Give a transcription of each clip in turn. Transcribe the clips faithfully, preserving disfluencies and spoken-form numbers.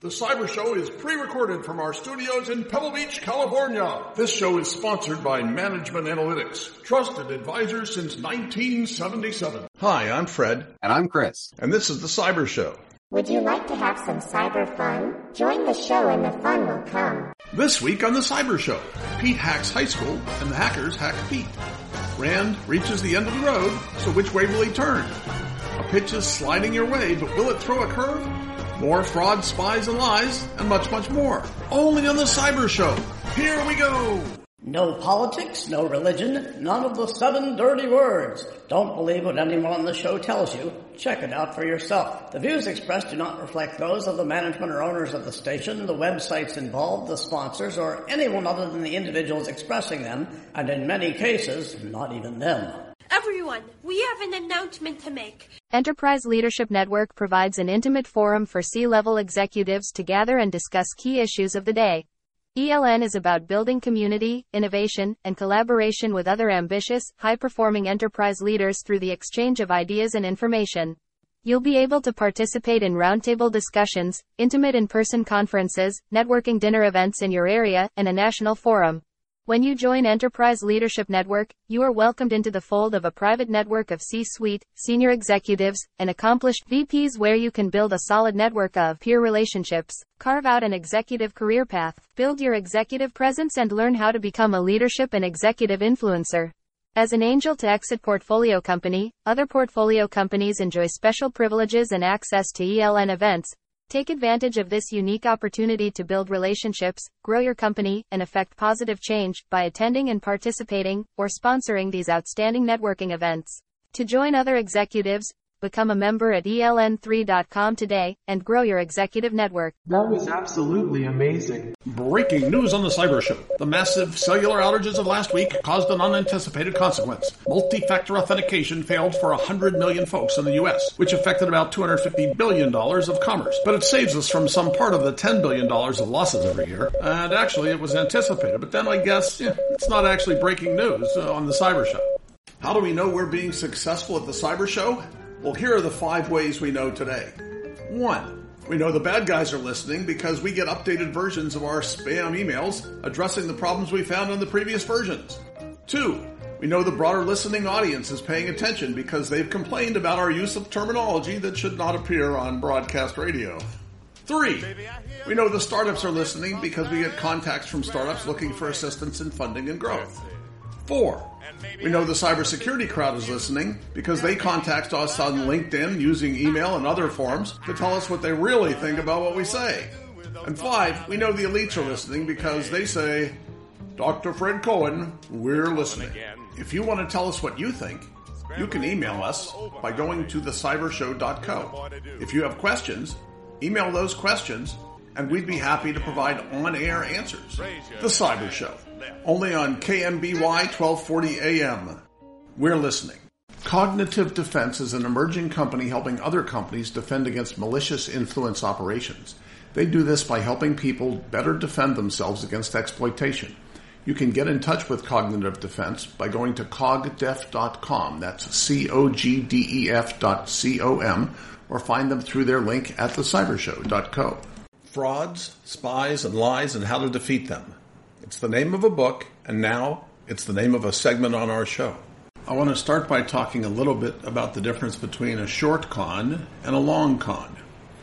The Cyber Show is pre-recorded from our studios in Pebble Beach, California. This show is sponsored by Management Analytics, trusted advisors since nineteen seventy-seven. Hi, I'm Fred. And I'm Chris. And this is The Cyber Show. Would you like to have some cyber fun? Join the show and the fun will come. This week on The Cyber Show, Pete hacks high school and the hackers hack Pete. Rand reaches the end of the road, so which way will he turn? A pitch is sliding your way, but will it throw a curve? More fraud, spies, and lies, and much, much more. Only on The Cyber Show. Here we go. No politics, no religion, none of the seven dirty words. Don't believe what anyone on the show tells you. Check it out for yourself. The views expressed do not reflect those of the management or owners of the station, the websites involved, the sponsors, or anyone other than the individuals expressing them, and in many cases, not even them. Everyone, we have an announcement to make. Enterprise Leadership Network provides an intimate forum for C-level executives to gather and discuss key issues of the day. E L N is about building community, innovation, and collaboration with other ambitious, high-performing enterprise leaders through the exchange of ideas and information. You'll be able to participate in roundtable discussions, intimate in-person conferences, networking dinner events in your area, and a national forum. When you join Enterprise Leadership Network, you are welcomed into the fold of a private network of C-suite, senior executives, and accomplished V Ps where you can build a solid network of peer relationships, carve out an executive career path, build your executive presence and learn how to become a leadership and executive influencer. As an angel to exit portfolio company, other portfolio companies enjoy special privileges and access to E L N events. Take advantage of this unique opportunity to build relationships, grow your company, and affect positive change by attending and participating, or sponsoring these outstanding networking events. To join other executives, become a member at E L N three dot com today, and grow your executive network. That was absolutely amazing. Breaking news on The Cyber Show. The massive cellular outages of last week caused an unanticipated consequence. Multi-factor authentication failed for one hundred million folks in the U S, which affected about two hundred fifty billion dollars of commerce. But it saves us from some part of the ten billion dollars of losses every year. And actually, it was anticipated. But then I guess yeah, it's not actually breaking news uh, on The Cyber Show. How do we know we're being successful at The Cyber Show? Well, here are the five ways we know today. One, we know the bad guys are listening because we get updated versions of our spam emails addressing the problems we found on the previous versions. Two, we know the broader listening audience is paying attention because they've complained about our use of terminology that should not appear on broadcast radio. Three, we know the startups are listening because we get contacts from startups looking for assistance in funding and growth. Four, we know the cybersecurity crowd is listening because they contact us on LinkedIn using email and other forms to tell us what they really think about what we say. And five, we know the elites are listening because they say, Doctor Fred Cohen, we're listening. If you want to tell us what you think, you can email us by going to the cyber show dot co. If you have questions, email those questions and we'd be happy to provide on-air answers. The Cyber Show. Only on K M B Y twelve forty A M. We're listening. Cognitive Defense is an emerging company helping other companies defend against malicious influence operations. They do this by helping people better defend themselves against exploitation. You can get in touch with Cognitive Defense by going to cogdef dot com. That's C O G D E F dot C O M, or find them through their link at the cyber show dot co. Frauds, spies, and lies and how to defeat them. It's the name of a book, and now it's the name of a segment on our show. I want to start by talking a little bit about the difference between a short con and a long con.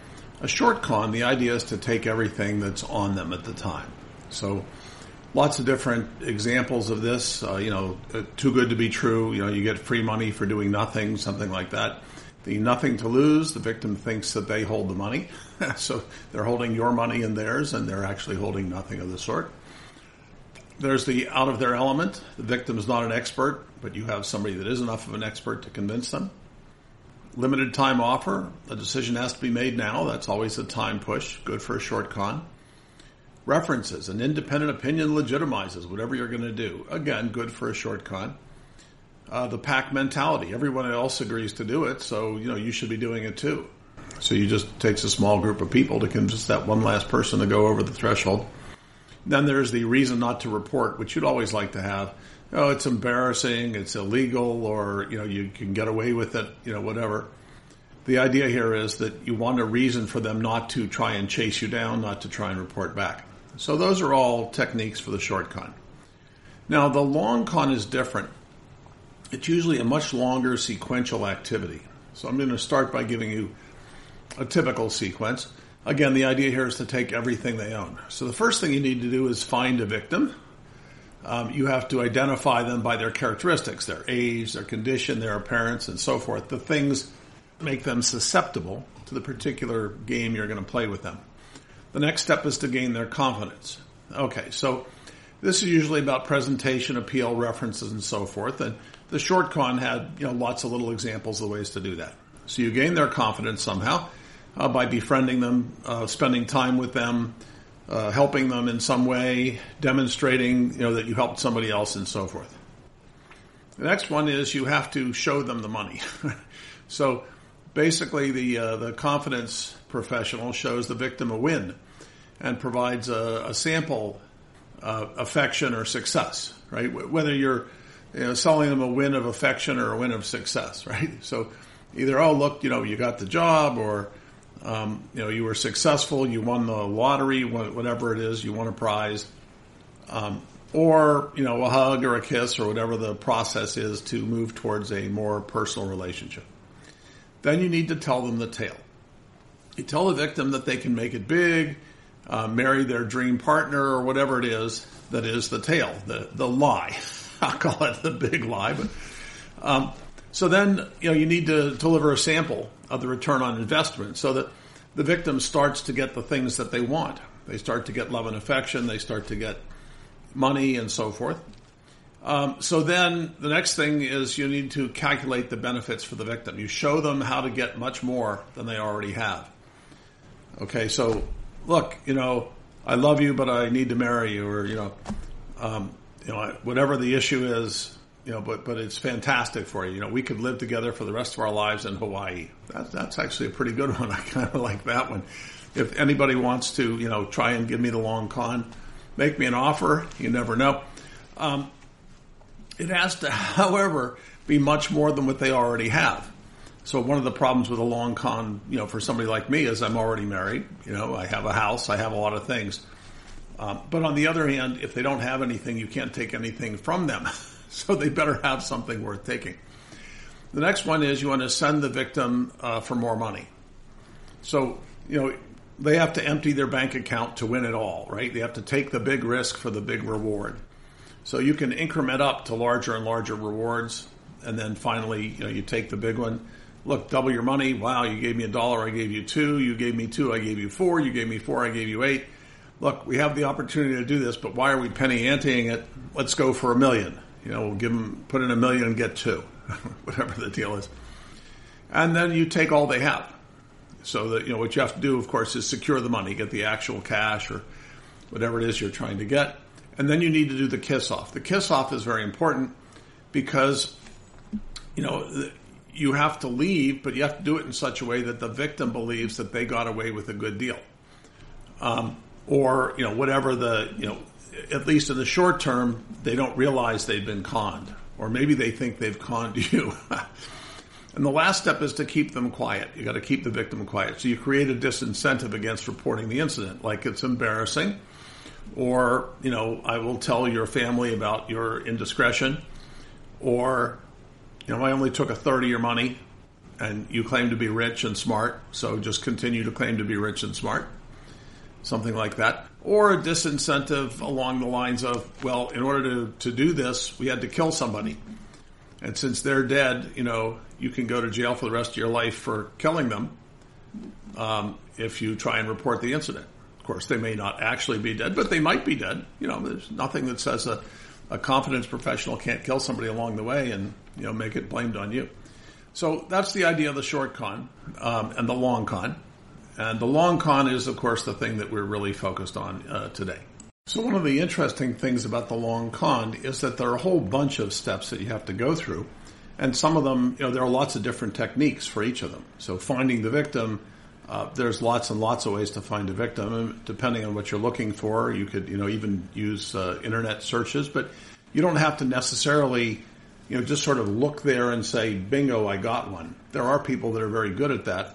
A short con, the idea is to take everything that's on them at the time. So lots of different examples of this, uh, you know, uh, too good to be true, you know, you get free money for doing nothing, something like that. The nothing to lose, the victim thinks that they hold the money. So they're holding your money and theirs, and they're actually holding nothing of the sort. There's the out of their element. The victim is not an expert, but you have somebody that is enough of an expert to convince them. Limited time offer. A decision has to be made now. That's always a time push. Good for a short con. References. An independent opinion legitimizes whatever you're going to do. Again, good for a short con. Uh, the pack mentality. Everyone else agrees to do it, so you know you should be doing it too. So you just takes a small group of people to convince that one last person to go over the threshold. Then there's the reason not to report, which you'd always like to have. Oh, it's embarrassing, it's illegal, or you know you can get away with it, you know whatever. the idea here is that you want a reason for them not to try and chase you down, not to try and report back. So those are all techniques for the short con. Now, the long con is different. It's usually a much longer sequential activity. So I'm going to start by giving you a typical sequence. Again, the idea here is to take everything they own. So the first thing you need to do is find a victim. Um, you have to identify them by their characteristics, their age, their condition, their appearance, and so forth. The things make them susceptible to the particular game you're going to play with them. The next step is to gain their confidence. Okay, so this is usually about presentation, appeal, references, and so forth. And the short con had, you know, lots of little examples of ways to do that. So you gain their confidence somehow uh, by befriending them, uh, spending time with them, uh, helping them in some way, demonstrating, you know, that you helped somebody else, and so forth. The next one is you have to show them the money. So basically, the uh, the confidence professional shows the victim a win and provides a, a sample uh, affection or success, right? Whether you're you know, selling them a win of affection or a win of success, right? So either, oh, look, you know, you got the job, or, um, you know, you were successful, you won the lottery, whatever it is, you won a prize, um, or, you know, a hug or a kiss or whatever the process is to move towards a more personal relationship. Then you need to tell them the tale. You tell the victim that they can make it big, uh, marry their dream partner, or whatever it is that is the tale, the, the lie. I'll call it the big lie. But um, so then, you know, you need to deliver a sample of the return on investment so that the victim starts to get the things that they want. They start to get love and affection. They start to get money and so forth. Um, so then the next thing is you need to calculate the benefits for the victim. You show them how to get much more than they already have. Okay, so look, you know, I love you, but I need to marry you, or, you know, um, you know, whatever the issue is, you know, but, but it's fantastic for you. You know, we could live together for the rest of our lives in Hawaii. That, that's actually a pretty good one. I kind of like that one. If anybody wants to, you know, try and give me the long con, make me an offer. You never know. Um, it has to, however, be much more than what they already have. So one of the problems with a long con, you know, for somebody like me is I'm already married. You know, I have a house, I have a lot of things. Um, but on the other hand, if they don't have anything, you can't take anything from them. So they better have something worth taking. The next one is you want to send the victim uh, for more money. So, you know, they have to empty their bank account to win it all, right? They have to take the big risk for the big reward. So you can increment up to larger and larger rewards. And then finally, you know, you take the big one. Look, double your money. Wow, you gave me a dollar, I gave you two. You gave me two, I gave you four. You gave me four, I gave you eight. Look, we have the opportunity to do this, but why are we penny ante-ing it? Let's go for a million. You know, we'll give them, put in a million and get two, whatever the deal is. And then you take all they have. So that, you know, what you have to do, of course, is secure the money, get the actual cash or whatever it is you're trying to get. And then you need to do the kiss-off. The kiss-off is very important because, you know, you have to leave, but you have to do it in such a way that the victim believes that they got away with a good deal. Um, or, you know, whatever the, you know, at least in the short term, they don't realize they've been conned. Or maybe they think they've conned you. And the last step is to keep them quiet. You got to keep the victim quiet. So you create a disincentive against reporting the incident, like it's embarrassing. Or, you know, I will tell your family about your indiscretion. Or, you know, I only took a third of your money and you claim to be rich and smart, so just continue to claim to be rich and smart. Something like that. Or a disincentive along the lines of, well, in order to, to do this, we had to kill somebody. And since they're dead, you know, you can go to jail for the rest of your life for killing them um, if you try and report the incident. Of course, they may not actually be dead, but they might be dead. You know, there's nothing that says a, a confidence professional can't kill somebody along the way and, you know, make it blamed on you. So that's the idea of the short con um, and the long con. And the long con is, of course, the thing that we're really focused on uh, today. So one of the interesting things about the long con is that there are a whole bunch of steps that you have to go through. And some of them, you know, there are lots of different techniques for each of them. So finding the victim, uh, there's lots and lots of ways to find a victim. And depending on what you're looking for, you could, you know, even use uh, internet searches. But you don't have to necessarily you know, just sort of look there and say, bingo, I got one. There are people that are very good at that.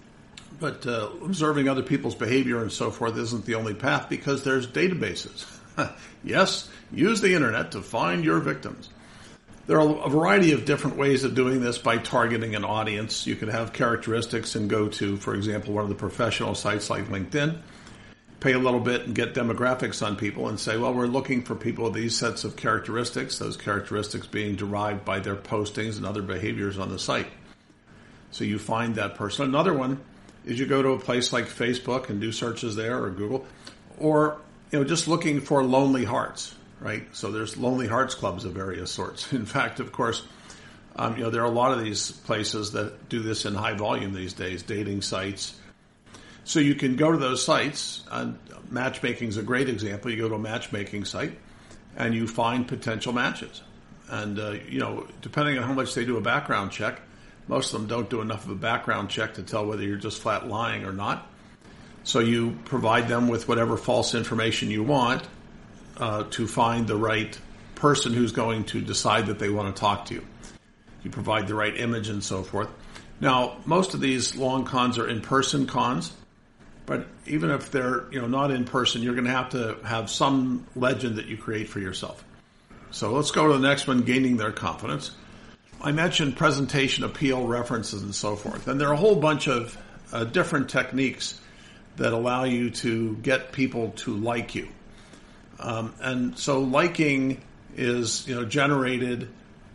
But uh, observing other people's behavior and so forth isn't the only path, because there's databases. Yes, use the internet to find your victims. There are a variety of different ways of doing this by targeting an audience. You could have characteristics and go to, for example, one of the professional sites like LinkedIn, pay a little bit and get demographics on people and say, well, we're looking for people with these sets of characteristics, those characteristics being derived by their postings and other behaviors on the site. So you find that person. Another one is you go to a place like Facebook and do searches there, or Google, or you know, just looking for lonely hearts, right? So there's lonely hearts clubs of various sorts. In fact, of course, um, you know, there are a lot of these places that do this in high volume these days, dating sites. So you can go to those sites, and matchmaking is a great example. You go to a matchmaking site and you find potential matches. And, uh, you know, depending on how much they do a background check, most of them don't do enough of a background check to tell whether you're just flat lying or not. So you provide them with whatever false information you want uh, to find the right person who's going to decide that they want to talk to you. You provide the right image and so forth. Now, most of these long cons are in-person cons, but even if they're, you know, not in person, you're going to have to have some legend that you create for yourself. So let's go to the next one, gaining their confidence. I mentioned presentation, appeal, references, and so forth. And there are a whole bunch of uh, different techniques that allow you to get people to like you. Um, and so liking is, you know, generated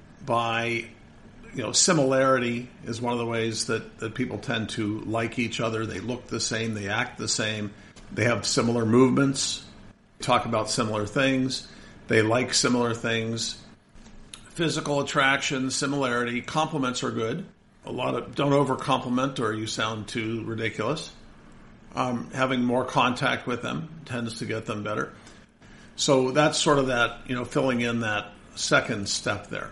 by, you know, similarity is one of the ways that, that people tend to like each other. They look the same, they act the same, they have similar movements, talk about similar things, they like similar things. Physical attraction, similarity, compliments are good. A lot of, don't over-compliment or you sound too ridiculous. Um, having more contact with them tends to get them better. So that's sort of that, you know, filling in that second step there.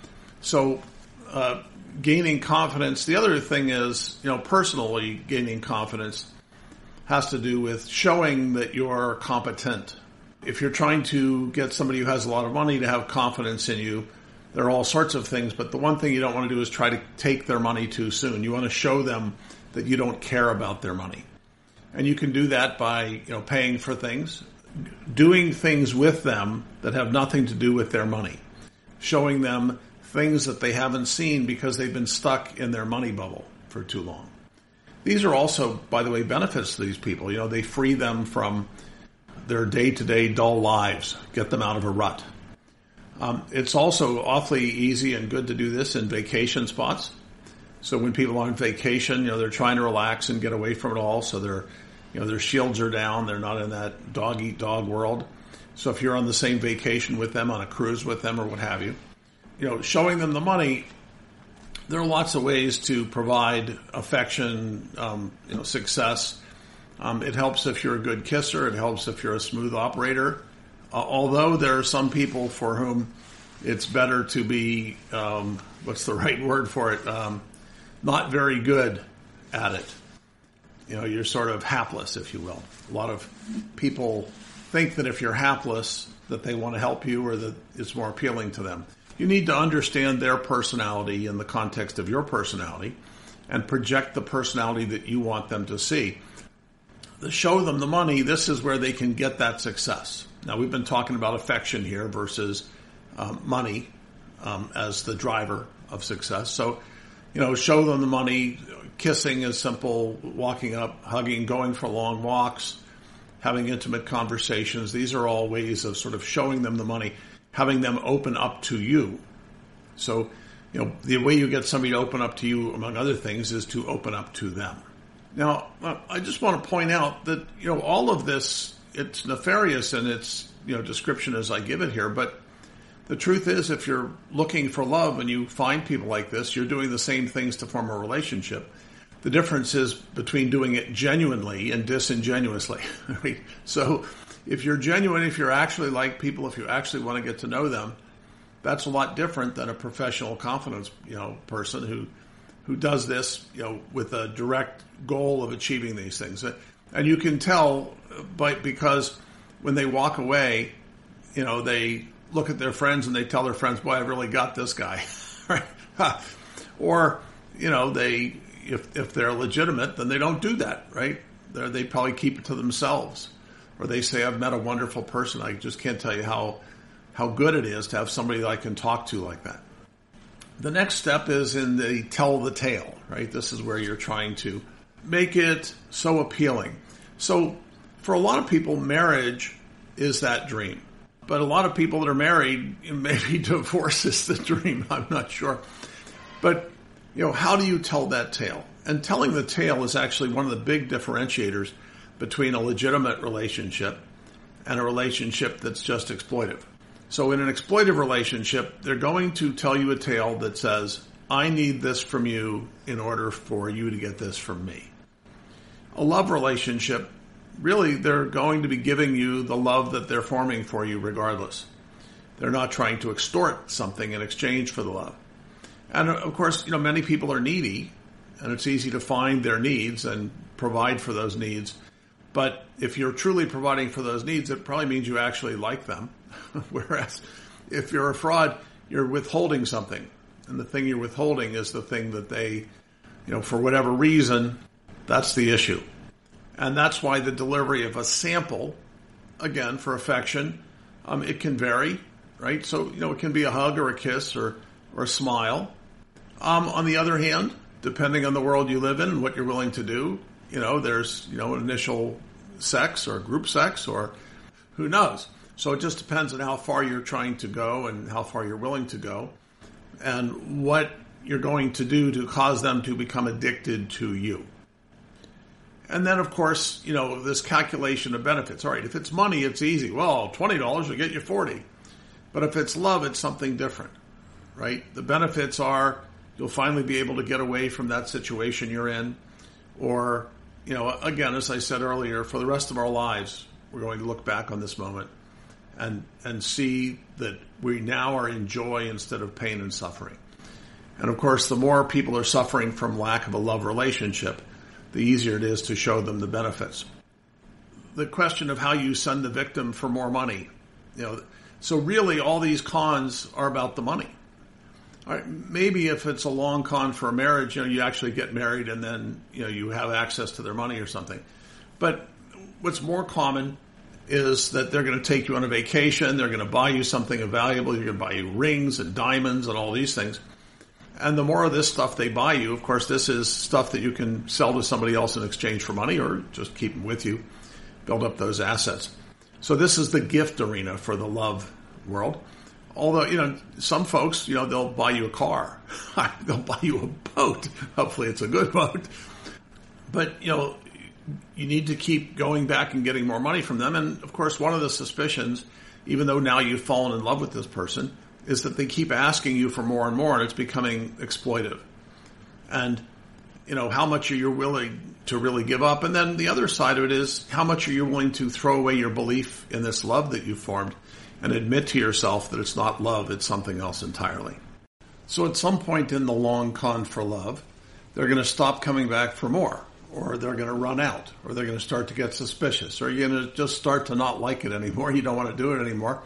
So uh, gaining confidence. The other thing is, you know, personally gaining confidence has to do with showing that you're competent. If you're trying to get somebody who has a lot of money to have confidence in you, there are all sorts of things, but the one thing you don't want to do is try to take their money too soon. You want to show them that you don't care about their money. And you can do that by, you know, paying for things, doing things with them that have nothing to do with their money, showing them things that they haven't seen because they've been stuck in their money bubble for too long. These are also, by the way, benefits to these people. You know, they free them from their day-to-day dull lives, get them out of a rut. Um, it's also awfully easy and good to do this in vacation spots. So when people are on vacation, you know, they're trying to relax and get away from it all. So their, you know, their shields are down. They're not in that dog-eat-dog world. So if you're on the same vacation with them, on a cruise with them or what have you, you know, showing them the money, there are lots of ways to provide affection, um, you know, success. Um, it helps if you're a good kisser. It helps if you're a smooth operator. Uh, although there are some people for whom it's better to be, um, what's the right word for it, um, not very good at it. You know, you're sort of hapless, if you will. A lot of people think that if you're hapless, that they want to help you or that it's more appealing to them. You need to understand their personality in the context of your personality and project the personality that you want them to see. To show them the money, this is where they can get that success. Now, we've been talking about affection here versus um, money um, as the driver of success. So, you know, show them the money. Kissing is simple, walking up, hugging, going for long walks, having intimate conversations. These are all ways of sort of showing them the money, having them open up to you. So, you know, the way you get somebody to open up to you, among other things, is to open up to them. Now, I just want to point out that, you know, all of this, it's nefarious in its, you know, description as I give it here, but the truth is, if you're looking for love and you find people like this, you're doing the same things to form a relationship. The difference is between doing it genuinely and disingenuously. Right? So if you're genuine, if you're actually like people, if you actually want to get to know them, that's a lot different than a professional confidence, you know, person who who does this, you know, with a direct goal of achieving these things. And you can tell by because when they walk away, you know, they look at their friends and they tell their friends, boy, I really got this guy. Right? Or, you know, they, if if they're legitimate, then they don't do that, right? They're, they probably keep it to themselves. Or they say, I've met a wonderful person. I just can't tell you how how good it is to have somebody that I can talk to like that. The next step is in the tell the tale, right? This is where you're trying to make it so appealing. So for a lot of people, marriage is that dream. But a lot of people that are married, maybe divorce is the dream. I'm not sure. But, you know, how do you tell that tale? And telling the tale is actually one of the big differentiators between a legitimate relationship and a relationship that's just exploitive. So in an exploitive relationship, they're going to tell you a tale that says, I need this from you in order for you to get this from me. A love relationship, really, they're going to be giving you the love that they're forming for you regardless. They're not trying to extort something in exchange for the love. And of course, you know, many people are needy, and it's easy to find their needs and provide for those needs. But if you're truly providing for those needs, it probably means you actually like them. Whereas if you're a fraud, you're withholding something. And the thing you're withholding is the thing that they, you know, for whatever reason, that's the issue. And that's why the delivery of a sample, again, for affection, um, it can vary, right? So, you know, it can be a hug or a kiss or, or a smile. Um, on the other hand, depending on the world you live in and what you're willing to do, you know, there's, you know, initial sex or group sex or who knows. So it just depends on how far you're trying to go and how far you're willing to go and what you're going to do to cause them to become addicted to you. And then, of course, you know, this calculation of benefits. All right, if it's money, it's easy. Well, twenty dollars will get you forty. But if it's love, it's something different, right? The benefits are you'll finally be able to get away from that situation you're in. Or, you know, again, as I said earlier, for the rest of our lives, we're going to look back on this moment and and see that we now are in joy instead of pain and suffering. And, of course, the more people are suffering from lack of a love relationship, the easier it is to show them the benefits. The question of how you send the victim for more money, you know, so really all these cons are about the money. All right, maybe if it's a long con for a marriage, you know, you actually get married and then, you know, you have access to their money or something. But what's more common is that they're going to take you on a vacation, they're going to buy you something valuable, you're going to buy you rings and diamonds and all these things. And the more of this stuff they buy you, of course, this is stuff that you can sell to somebody else in exchange for money or just keep them with you, build up those assets. So this is the gift arena for the love world. Although, you know, some folks, you know, they'll buy you a car. They'll buy you a boat. Hopefully it's a good boat. But, you know, you need to keep going back and getting more money from them. And, of course, one of the suspicions, even though now you've fallen in love with this person, is that they keep asking you for more and more, and it's becoming exploitive. And, you know, how much are you willing to really give up? And then the other side of it is, how much are you willing to throw away your belief in this love that you've formed and admit to yourself that it's not love, it's something else entirely. So at some point in the long con for love, they're going to stop coming back for more, or they're going to run out, or they're going to start to get suspicious, or you're going to just start to not like it anymore. You don't want to do it anymore.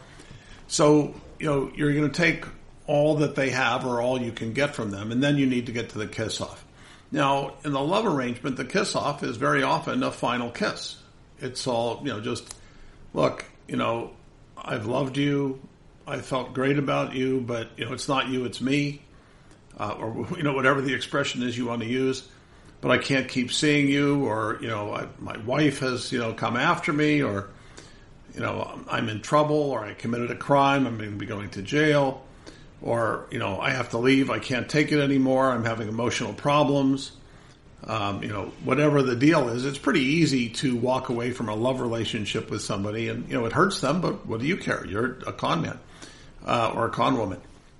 So, you know, you're going to take all that they have or all you can get from them, and then you need to get to the kiss-off. Now, in the love arrangement, the kiss-off is very often a final kiss. It's all, you know, just, look, you know, I've loved you, I felt great about you, but, you know, it's not you, it's me, uh, or, you know, whatever the expression is you want to use, but I can't keep seeing you, or, you know, I, my wife has, you know, come after me, or, you know, I'm in trouble, or I committed a crime, I'm going to be going to jail, or, you know, I have to leave, I can't take it anymore, I'm having emotional problems. Um, you know, whatever the deal is, it's pretty easy to walk away from a love relationship with somebody, and, you know, it hurts them, but what do you care? You're a con man uh, or a con woman.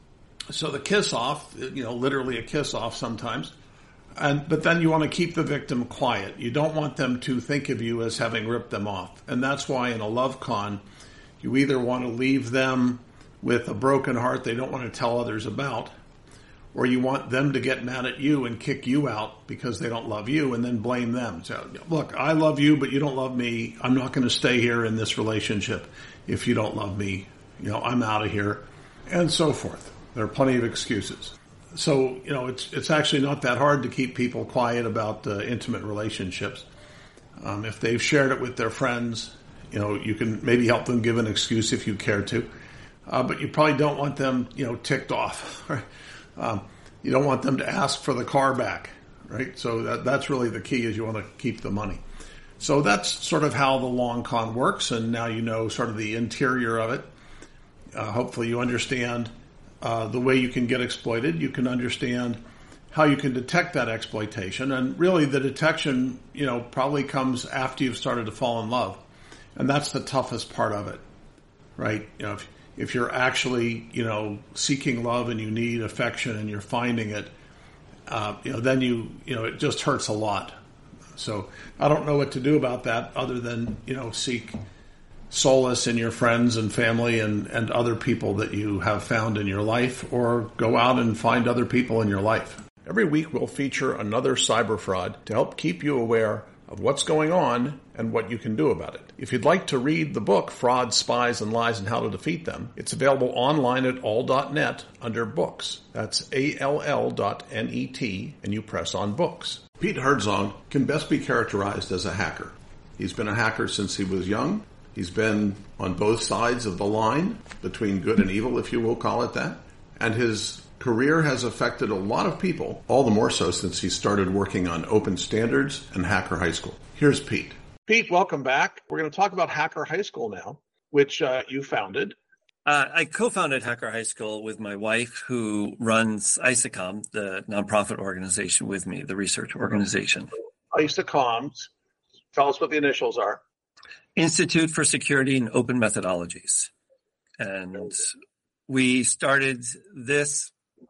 So the kiss-off, you know, literally a kiss-off sometimes, and but then you want to keep the victim quiet. You don't want them to think of you as having ripped them off, and that's why in a love con, you either want to leave them with a broken heart they don't want to tell others about, or you want them to get mad at you and kick you out because they don't love you and then blame them. So, look, I love you, but you don't love me. I'm not going to stay here in this relationship if you don't love me you know, I'm out of here, and so forth. There are plenty of excuses. So, you know, it's it's actually not that hard to keep people quiet about uh, intimate relationships. Um, if they've shared it with their friends, you know, you can maybe help them give an excuse if you care to. Uh, but you probably don't want them, you know, ticked off. Right? Um, you don't want them to ask for the car back, right? So that, that's really the key, is you want to keep the money. So that's sort of how the long con works, and now you know sort of the interior of it. Uh, hopefully you understand uh, the way you can get exploited. You can understand how you can detect that exploitation. And really the detection, you know, probably comes after you've started to fall in love. And that's the toughest part of it, right? You know, if, if you're actually, you know, seeking love and you need affection and you're finding it, uh, you know, then you, you know, it just hurts a lot. So I don't know what to do about that other than, you know, seek solace in your friends and family and, and other people that you have found in your life, or go out and find other people in your life. Every week we'll feature another cyber fraud to help keep you aware of what's going on and what you can do about it. If you'd like to read the book, Fraud, Spies, and Lies and How to Defeat Them, it's available online at all dot net under books. That's A L L dot N E T, and you press on books. Pete Herzog can best be characterized as a hacker. He's been a hacker since he was young. He's been on both sides of the line between good and evil, if you will call it that. And his career has affected a lot of people, all the more so since he started working on open standards and Hacker High School. Here's Pete. Pete, welcome back. We're going to talk about Hacker High School now, which uh, you founded. Uh, I co-founded Hacker High School with my wife, who runs ISACOM, the nonprofit organization, with me, the research organization. ISACOM, tell us what the initials are. Institute for Security and Open Methodologies. And we started this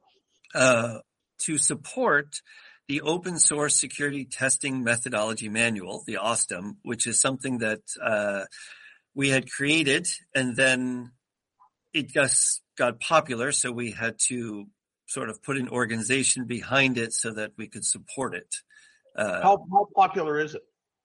uh, to support the Open Source Security Testing Methodology Manual, the OSTEM, which is something that uh, we had created, and then it just got popular, so we had to sort of put an organization behind it so that we could support it. Uh, how, how popular is it?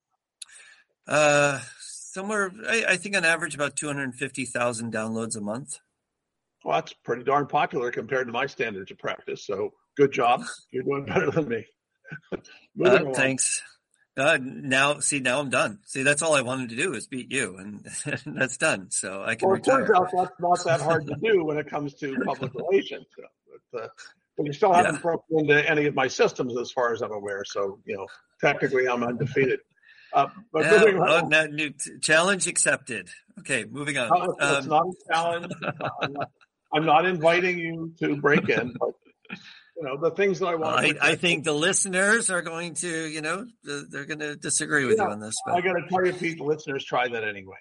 Uh, somewhere, I, I think on average about two hundred fifty thousand downloads a month. Well, that's pretty darn popular compared to my standards of practice. So good job. You're doing better than me. uh, thanks. Uh, now, see, now I'm done. See, that's all I wanted to do is beat you, and that's done. So I can well, retire. It turns out that's not that hard to do when it comes to public relations. But, uh, but you still haven't yeah. broken into any of my systems as far as I'm aware. So, you know, technically I'm undefeated. Uh, but yeah, moving on. Oh, now, new t- challenge accepted. Okay, moving on. No, it's um, not a challenge. I'm, not, I'm not inviting you to break in, but you know, the things that I want. Well, I, I think the listeners are going to, you know, they're going to disagree with yeah, you on this. But. I got to tell you, Pete, the listeners try that anyway.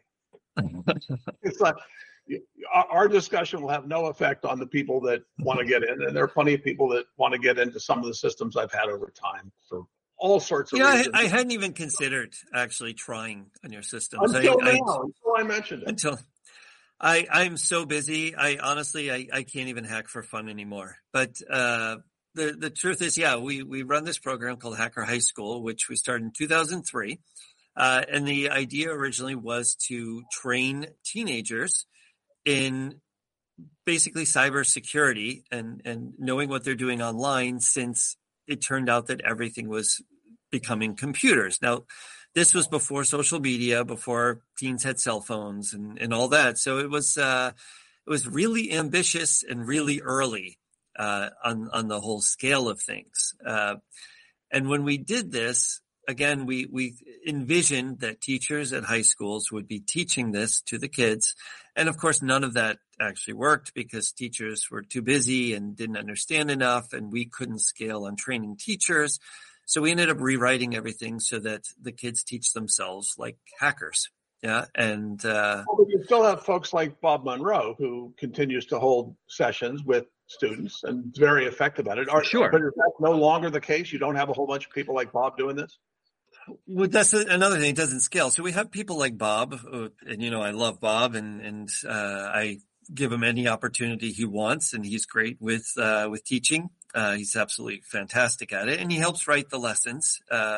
It's like our discussion will have no effect on the people that want to get in, and there are plenty of people that want to get into some of the systems I've had over time for all sorts of yeah, reasons. I, I hadn't even considered actually trying on your systems. Until I, now, I, until I mentioned it. Until I, I'm so busy. I honestly, I, I can't even hack for fun anymore. But uh, the the truth is, yeah, we we run this program called Hacker High School, which we started in two thousand three. Uh, and the idea originally was to train teenagers in basically cybersecurity and, and knowing what they're doing online, since it turned out that everything was becoming computers. Now, this was before social media, before teens had cell phones and, and all that. So it was uh, it was really ambitious and really early uh, on, on the whole scale of things. Uh, and when we did this, again, we, we envisioned that teachers at high schools would be teaching this to the kids. And of course, none of that actually worked because teachers were too busy and didn't understand enough, and we couldn't scale on training teachers. So we ended up rewriting everything so that the kids teach themselves like hackers. Yeah. And, uh, well, but you still have folks like Bob Monroe, who continues to hold sessions with students and is very effective at it. Are, sure. But is that no longer the case? You don't have a whole bunch of people like Bob doing this? Well, that's another thing. It doesn't scale. So we have people like Bob, and, you know, I love Bob, and, and, uh, I give him any opportunity he wants, and he's great with, uh, with teaching. Uh, he's absolutely fantastic at it, and he helps write the lessons, uh,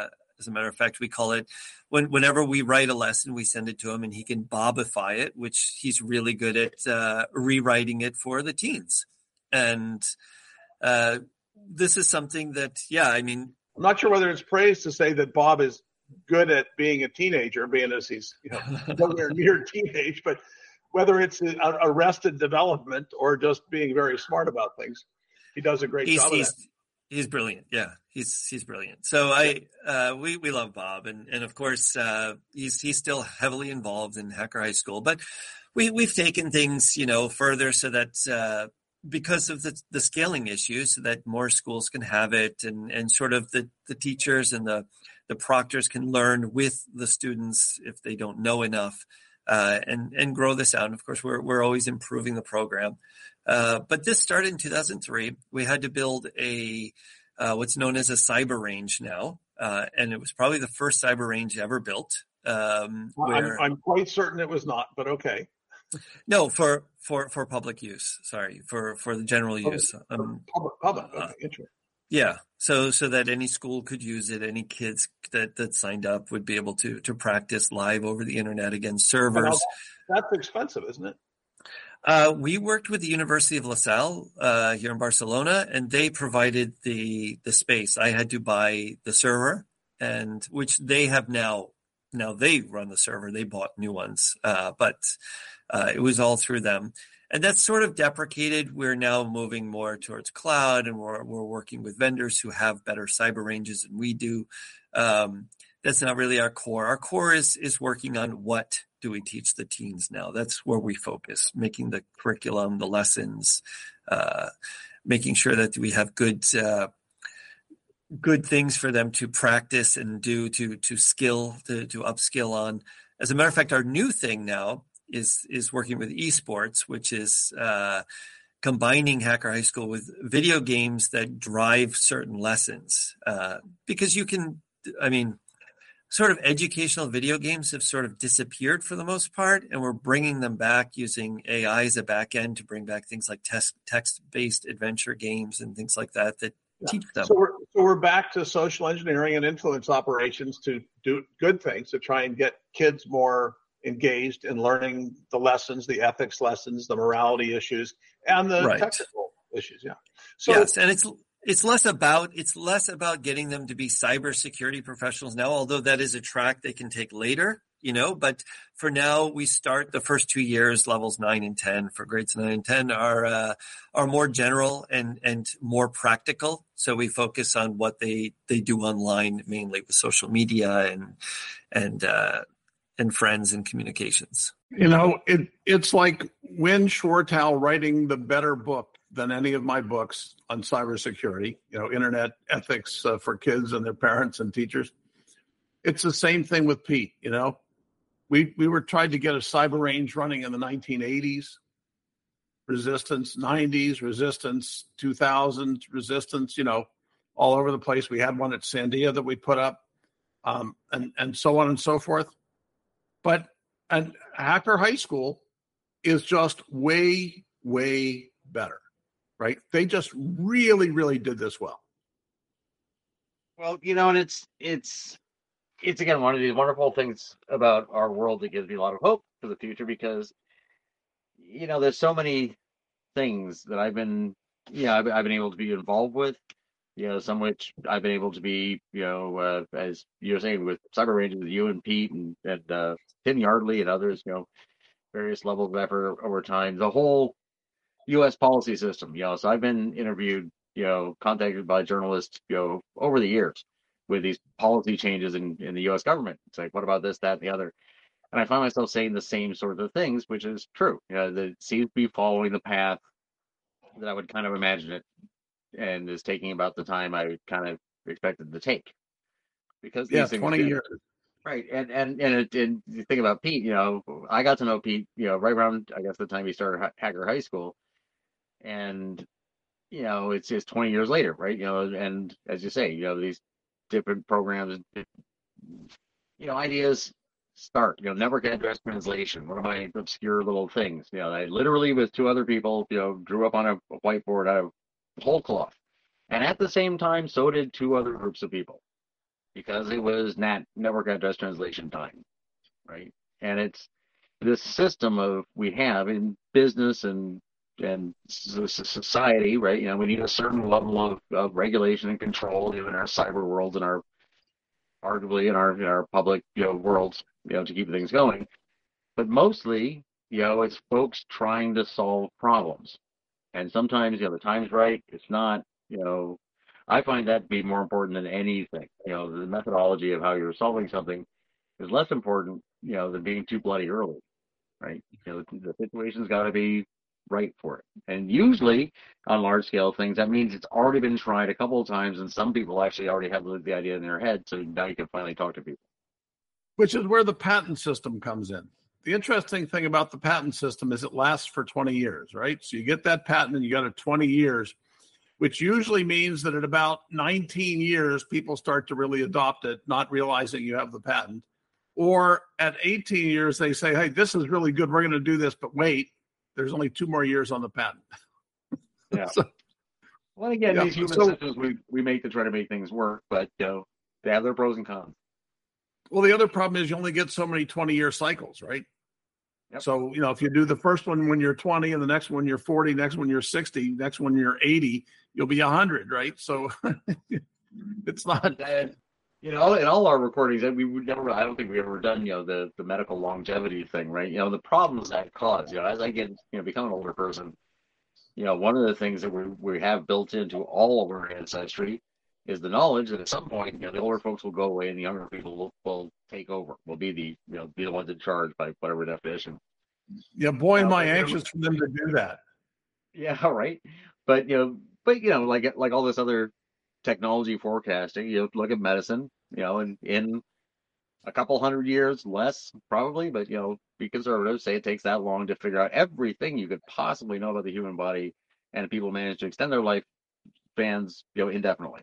As a matter of fact, we call it, when whenever we write a lesson, we send it to him and he can Bobify it, which he's really good at uh, rewriting it for the teens. And uh, this is something that, yeah, I mean, I'm not sure whether it's praise to say that Bob is good at being a teenager, being as he's, you know, nowhere near teenage, but whether it's arrested development or just being very smart about things, he does a great he's, job he's, of that. He's brilliant. Yeah, he's he's brilliant. So I uh, we we love Bob, and and of course uh, he's he's still heavily involved in Hacker High School, but we we've taken things, you know, further so that uh, because of the the scaling issues, so that more schools can have it, and and sort of the the teachers and the the proctors can learn with the students if they don't know enough. Uh, and and grow this out. And of course, we're we're always improving the program. Uh, but this started in two thousand three. We had to build a uh, what's known as a cyber range now, uh, and it was probably the first cyber range ever built. Um, where, I'm, I'm quite certain it was not, but okay. No, for for for public use. Sorry, for for the general Public, use. Um, public, public. Okay, uh, interesting. Yeah, so so that any school could use it, any kids that, that signed up would be able to to practice live over the internet against servers. Well, that's expensive, isn't it? Uh, we worked with the University of La Salle uh, here in Barcelona, and they provided the the space. I had to buy the server, and which they have now. Now they run the server. They bought new ones, uh, but uh, it was all through them. And that's sort of deprecated. We're now moving more towards cloud, and we're we're working with vendors who have better cyber ranges than we do. Um, that's not really our core. Our core is is working on what do we teach the teens now. That's where we focus, making the curriculum, the lessons, uh, making sure that we have good uh, good things for them to practice and do to to skill to to upskill on. As a matter of fact, our new thing now is is working with esports, which is uh, combining Hacker High School with video games that drive certain lessons. Uh, because you can, I mean, sort of educational video games have sort of disappeared for the most part, and we're bringing them back using A I as a back end to bring back things like text, text-based adventure games and things like that that yeah. teach them. So we're, so we're back to social engineering and influence operations to do good things, to try and get kids more engaged in learning the lessons, the ethics lessons, the morality issues, and the right. technical issues. Yeah. So yes, and it's it's less about it's less about getting them to be cybersecurity professionals now, although that is a track they can take later, you know. But for now, we start the first two years, levels nine and ten for grades nine and ten are uh, are more general and and more practical. So we focus on what they they do online, mainly with social media and and. Uh, and friends and communications. You know, it it's like Wynn Schwartau writing the better book than any of my books on cybersecurity, you know, internet ethics uh, for kids and their parents and teachers. It's the same thing with Pete, you know. We we were trying to get a cyber range running in the nineteen eighties, resistance nineties, resistance two thousands, resistance, you know, all over the place. We had one at Sandia that we put up, um, and, and so on and so forth. But and Hacker High School is just way, way better, right? They just really, really did this well. Well, you know, and it's it's it's again one of these wonderful things about our world that gives me a lot of hope for the future, because you know there's so many things that I've been, you know, I've, I've been able to be involved with. You know, some which I've been able to be, you know, uh, as you were saying, with cyber ranges with you and Pete and, and uh, Tim Yardley and others, you know, various levels of effort over time. The whole U S policy system, you know, so I've been interviewed, you know, contacted by journalists, you know, over the years with these policy changes in, in the U S government. It's like, what about this, that, and the other? And I find myself saying the same sort of things, which is true. You know, that it seems to be following the path that I would kind of imagine it, and is taking about the time I kind of expected to take, because these yeah, things twenty get, years, right? And and and, it, and you think about Pete, you know, I got to know Pete, you know, right around I guess the time he started Hacker High School, and you know, it's just twenty years later, right? You know, and as you say, you know, these different programs, you know, ideas start, you know, network address translation, one of my obscure little things, you know, I literally with two other people, you know, drew up on a whiteboard out of whole cloth, and at the same time so did two other groups of people, because it was NAT, network address translation time, right? And it's this system of we have in business and and society, right? You know, we need a certain level of, of regulation and control, you know, in our cyber world and our arguably in our in our public, you know, worlds, you know, to keep things going. But mostly, you know, it's folks trying to solve problems. And sometimes, you know, the time's right, it's not, you know, I find that to be more important than anything. You know, the methodology of how you're solving something is less important, you know, than being too bloody early, right? You know, the, the situation's got to be right for it. And usually on large scale things, that means it's already been tried a couple of times and some people actually already have the, the idea in their head. So now you can finally talk to people. Which is where the patent system comes in. The interesting thing about the patent system is it lasts for twenty years, right? So you get that patent and you got it twenty years, which usually means that at about nineteen years, people start to really adopt it, not realizing you have the patent. Or at eighteen years, they say, hey, this is really good. We're going to do this, but wait, there's only two more years on the patent. Yeah. so, well, again, yeah, these human so, systems we, we make to try to make things work, but you know, they have their pros and cons. Well, the other problem is you only get so many twenty-year cycles, right? Yep. So, you know, if you do the first one when you're twenty and the next one you're forty, next one you're sixty, next one you're eighty, you'll be one hundred, right? So it's not... And, you know, in all our recordings, we would never, I don't think we've ever done, you know, the, the medical longevity thing, right? You know, the problems that cause, you know, as I get, you know, become an older person, you know, one of the things that we we have built into all of our ancestry is the knowledge that at some point, you know, the older folks will go away and the younger people will, will take over, will be the, you know, be the ones in charge by whatever definition. Yeah, boy, am uh, I anxious for them to do that. Yeah, right. But, you know, but, you know, like, like all this other technology forecasting, you know, look at medicine, you know, and in a couple hundred years, less probably, but, you know, be conservative, say it takes that long to figure out everything you could possibly know about the human body, and people manage to extend their life spans, you know, indefinitely.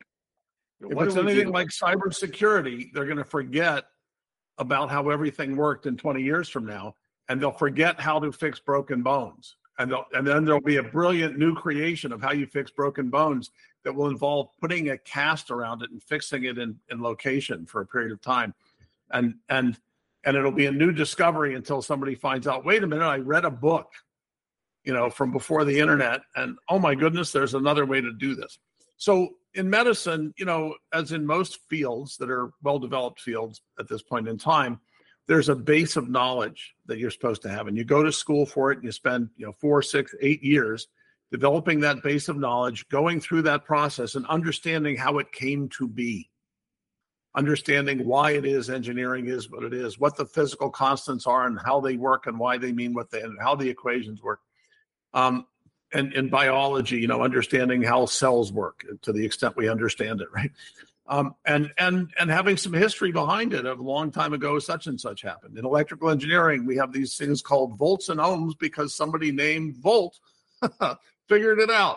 If it's anything like cybersecurity, they're going to forget about how everything worked in twenty years from now, and they'll forget how to fix broken bones. And, and then there'll be a brilliant new creation of how you fix broken bones that will involve putting a cast around it and fixing it in, in location for a period of time. And, and, and it'll be a new discovery until somebody finds out, wait a minute, I read a book, you know, from before the internet, and oh my goodness, there's another way to do this. So in medicine, you know, as in most fields that are well-developed fields at this point in time, there's a base of knowledge that you're supposed to have. And you go to school for it and you spend, you know, four, six, eight years developing that base of knowledge, going through that process and understanding how it came to be, understanding why it is engineering is what it is, what the physical constants are and how they work and why they mean what they, and how the equations work. Um, And in biology, you know, understanding how cells work to the extent we understand it, right? Um, and and and having some history behind it. A long time ago, such and such happened. In electrical engineering, we have these things called volts and ohms because somebody named Volt figured it out.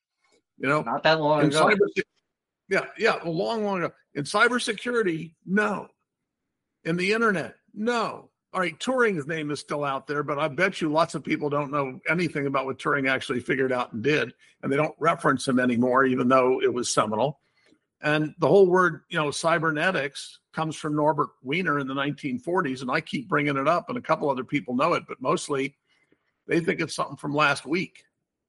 You know, not that long in ago. Cyber, yeah, yeah, a long, long ago. In cybersecurity, no. In the internet, no. All right, Turing's name is still out there, but I bet you lots of people don't know anything about what Turing actually figured out and did, and they don't reference him anymore, even though it was seminal. And the whole word, you know, cybernetics comes from Norbert Wiener in the nineteen forties, and I keep bringing it up, and a couple other people know it, but mostly they think it's something from last week.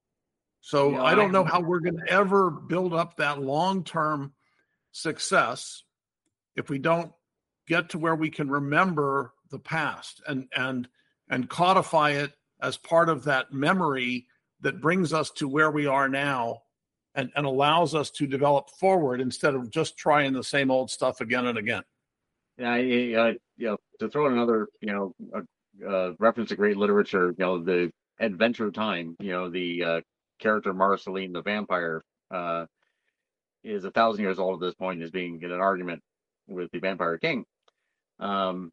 So yeah, I don't know how we're going to ever build up that long-term success if we don't get to where we can remember the past and and and codify it as part of that memory that brings us to where we are now and, and allows us to develop forward instead of just trying the same old stuff again and again. Yeah, I, I, you know, to throw in another, you know, uh, uh, reference to great literature, you know, the Adventure Time, you know, the uh, character Marceline the vampire uh, is a thousand years old at this point and is being in an argument with the Vampire King. Um,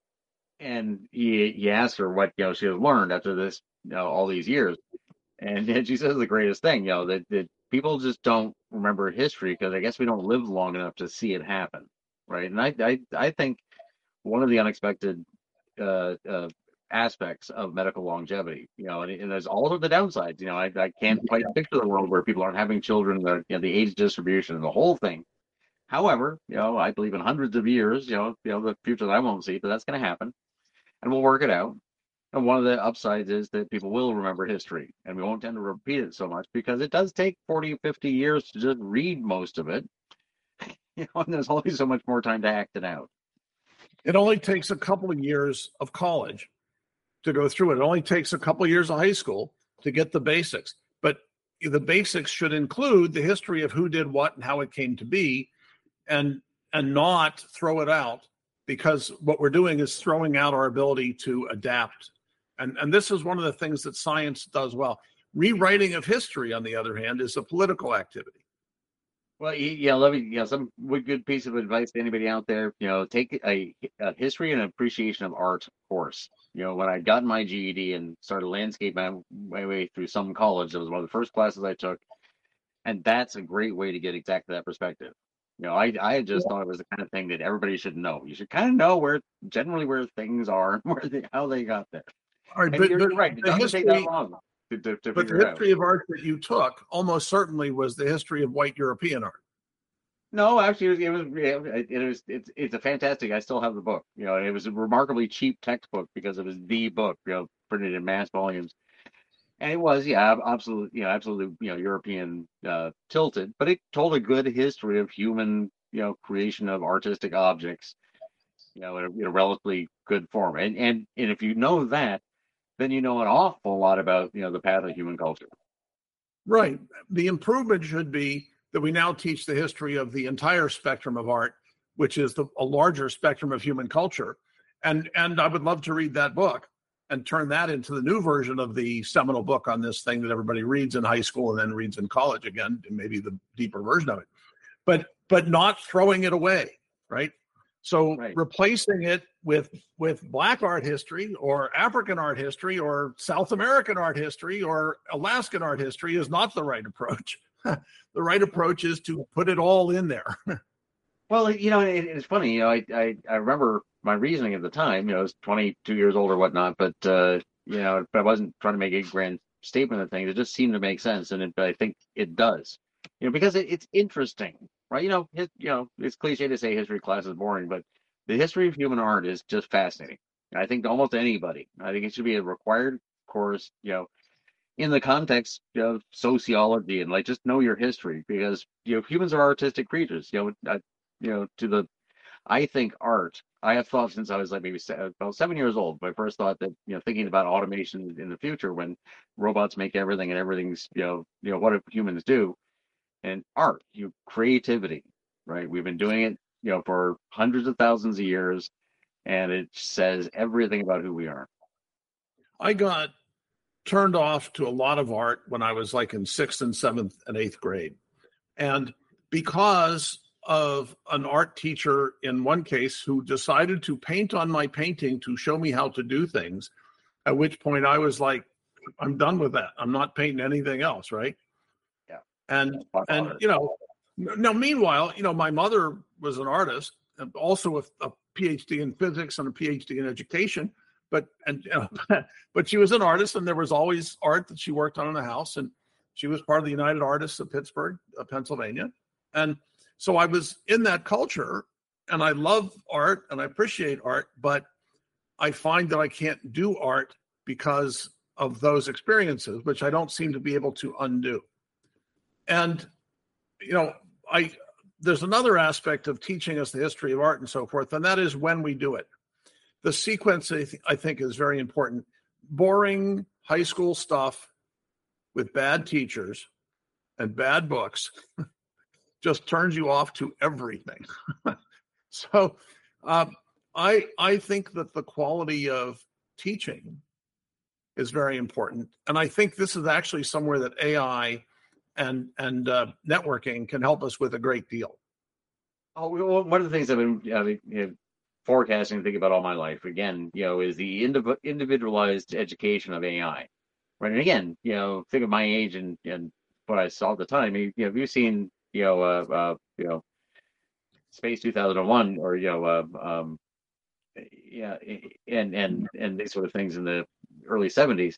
And he, he asked her what, you know, she has learned after this, you know, all these years. And, and she says the greatest thing, you know, that, that people just don't remember history because I guess we don't live long enough to see it happen. Right. And I, I, I think one of the unexpected uh, uh, aspects of medical longevity, you know, and, and there's also the downsides, you know, I, I can't quite picture the world where people aren't having children, the, you know, the age distribution and the whole thing. However, you know, I believe in hundreds of years, you know, you know, the future that I won't see, but that's going to happen, and we'll work it out. And one of the upsides is that people will remember history, and we won't tend to repeat it so much because it does take forty, fifty years to just read most of it. You know, and there's only so much more time to act it out. It only takes a couple of years of college to go through it. It only takes a couple of years of high school to get the basics. But the basics should include the history of who did what and how it came to be, and and not throw it out, because what we're doing is throwing out our ability to adapt. And, and this is one of the things that science does well. Rewriting of history, on the other hand, is a political activity. Well, yeah, let me, you know, some good piece of advice to anybody out there, you know, take a, a history and appreciation of art course. You know, when I got my G E D and started landscape my, my way through some college, it was one of the first classes I took. And that's a great way to get exactly that perspective. You know, I, I just thought it was the kind of thing that everybody should know. You should kind of know where, generally where things are, where they, how they got there. All right, and but, you're, but you're right. It the doesn't history, take that long to, to, to but figure the it history out. of art that you took almost certainly was the history of white European art. No, actually, it was, it was, it was, it's, it's a fantastic. I still have the book. You know, it was a remarkably cheap textbook because it was the book, you know, printed in mass volumes. And it was, yeah, absolutely, you know, absolutely, you know, European uh, tilted, but it told a good history of human, you know, creation of artistic objects, you know, in a, in a relatively good form. And, and and if you know that, then you know an awful lot about, you know, the path of human culture. Right. The improvement should be that we now teach the history of the entire spectrum of art, which is the, a larger spectrum of human culture. And and I would love to read that book and turn that into the new version of the seminal book on this thing that everybody reads in high school and then reads in college again, maybe the deeper version of it. But but not throwing it away, right? So right. replacing it with with Black art history or African art history or South American art history or Alaskan art history is not the right approach. The right approach is to put it all in there. Well, you know, it, it's funny. You know, I, I I remember my reasoning at the time. You know, I was twenty-two years old or whatnot, but uh, you know, but I wasn't trying to make a grand statement of things. It just seemed to make sense, and it, I think it does. You know, because it, it's interesting, right? You know, it, you know, it's cliche to say history class is boring, but the history of human art is just fascinating. I think to almost anybody. I think it should be a required course. You know, in the context of sociology and like just know your history, because you know humans are artistic creatures. You know, I, you know, to the, I think art, I have thought since I was like maybe se- about seven years old, my first thought that, you know, thinking about automation in the future when robots make everything and everything's, you know, you know, what do humans do? And art, you creativity, right? We've been doing it, you know, for hundreds of thousands of years, and it says everything about who we are. I got turned off to a lot of art when I was like in sixth and seventh and eighth grade. And because of an art teacher in one case who decided to paint on my painting to show me how to do things, at which point I was like, I'm done with that. I'm not painting anything else, right? Yeah. And, and you know, now, meanwhile, you know, my mother was an artist, and also a, a PhD in physics and a PhD in education, but, and, you know, but she was an artist, and there was always art that she worked on in the house, and she was part of the United Artists of Pittsburgh, uh, Pennsylvania. And so I was in that culture, and I love art and I appreciate art, but I find that I can't do art because of those experiences, which I don't seem to be able to undo. And, you know, I there's another aspect of teaching us the history of art and so forth, and that is when we do it. The sequence, I, th- I think, is very important. Boring high school stuff with bad teachers and bad books just turns you off to everything. So uh, I I think that the quality of teaching is very important. And I think this is actually somewhere that A I and and uh, networking can help us with a great deal. Oh, well, one of the things I've been uh, you know, forecasting and thinking about all my life, again, you know, is the indiv- individualized education of A I. Right. And again, you know, think of my age and, and what I saw at the time. You know, have you seen, you know, uh, uh, you know, Space two thousand one or, you know, uh, um, yeah, and, and, and these sort of things in the early seventies.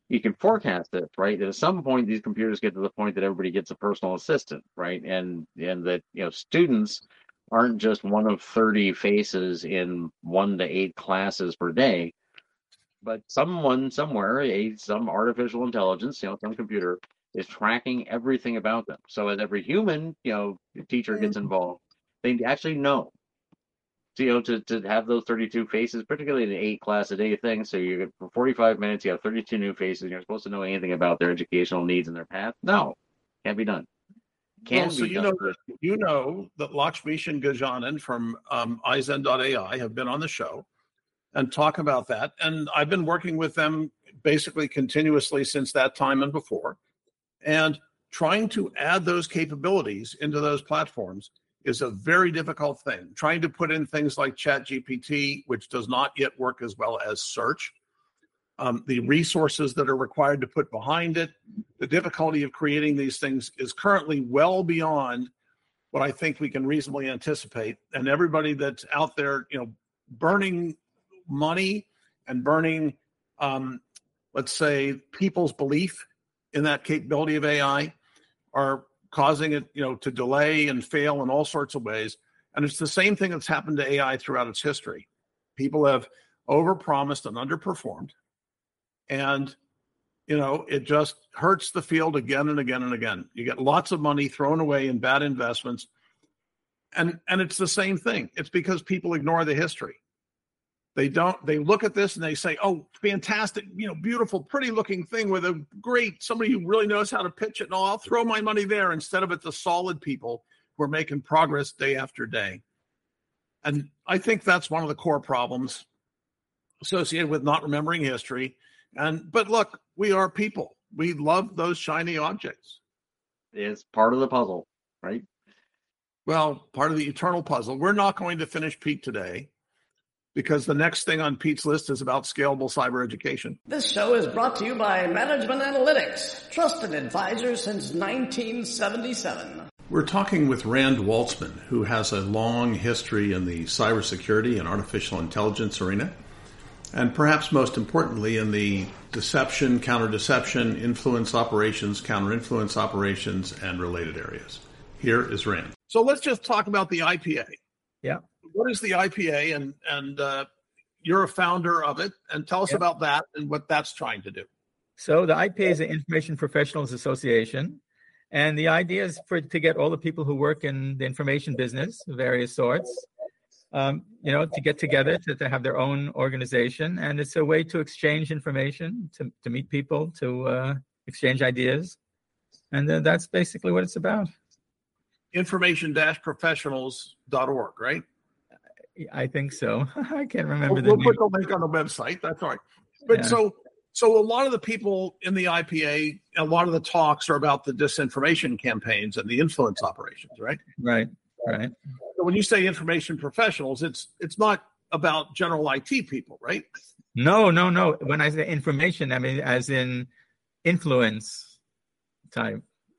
you can forecast this, right? That at some point these computers get to the point that everybody gets a personal assistant, right? And and that, you know, students aren't just one of thirty faces in one to eight classes per day, but someone somewhere, a some artificial intelligence, you know, some computer is tracking everything about them. So as every human, you know, teacher gets involved, they actually know. So, you know, to, to have those thirty-two faces, particularly an eight class a day thing. So you for forty-five minutes, you have thirty-two new faces, and you're supposed to know anything about their educational needs and their path. No, can't be done. Can well, so be you done. know, you know that Lakshmishan Gajanan from um, i Zen dot A I have been on the show and talk about that. And I've been working with them basically continuously since that time and before. And trying to add those capabilities into those platforms is a very difficult thing. Trying to put in things like ChatGPT, which does not yet work as well as search, um, the resources that are required to put behind it, the difficulty of creating these things is currently well beyond what I think we can reasonably anticipate. And everybody that's out there, you know, burning money and burning, um, let's say, people's belief in that capability of A I are causing it, you know, to delay and fail in all sorts of ways. And it's the same thing that's happened to A I throughout its history. People have overpromised and underperformed. And, you know, it just hurts the field again and again and again. You get lots of money thrown away in bad investments. And, and it's the same thing. It's because people ignore the history. They don't, they look at this and they say, oh, fantastic, you know, beautiful, pretty looking thing with a great, somebody who really knows how to pitch it. And I'll throw my money there instead of at the solid people who are making progress day after day. And I think that's one of the core problems associated with not remembering history. And, but look, we are people. We love those shiny objects. It's part of the puzzle, right? Well, part of the eternal puzzle. We're not going to finish Pete today, because the next thing on Pete's list is about scalable cyber education. This show is brought to you by Management Analytics, trusted advisors since nineteen seventy-seven. We're talking with Rand Waltzman, who has a long history in the cybersecurity and artificial intelligence arena, and perhaps most importantly in the deception, counter-deception, influence operations, counter-influence operations, and related areas. Here is Rand. So let's just talk about the I P A. Yeah. What is the I P A? And and uh, you're a founder of it. And tell us yep. about that and what that's trying to do. So the I P A is the Information Professionals Association. And the idea is for to get all the people who work in the information business of various sorts, um, you know, to get together, to, to have their own organization. And it's a way to exchange information, to, to meet people, to uh, exchange ideas. And uh, that's basically what it's about. information dash professionals dot org, right? I think so. I can't remember we'll, the we'll name. put the link on the website. That's all right. But yeah. so so a lot of the people in the I P A, a lot of the talks are about the disinformation campaigns and the influence operations, right? Right, right. So when you say information professionals, it's it's not about general I T people, right? No, no, no. When I say information, I mean as in influence type.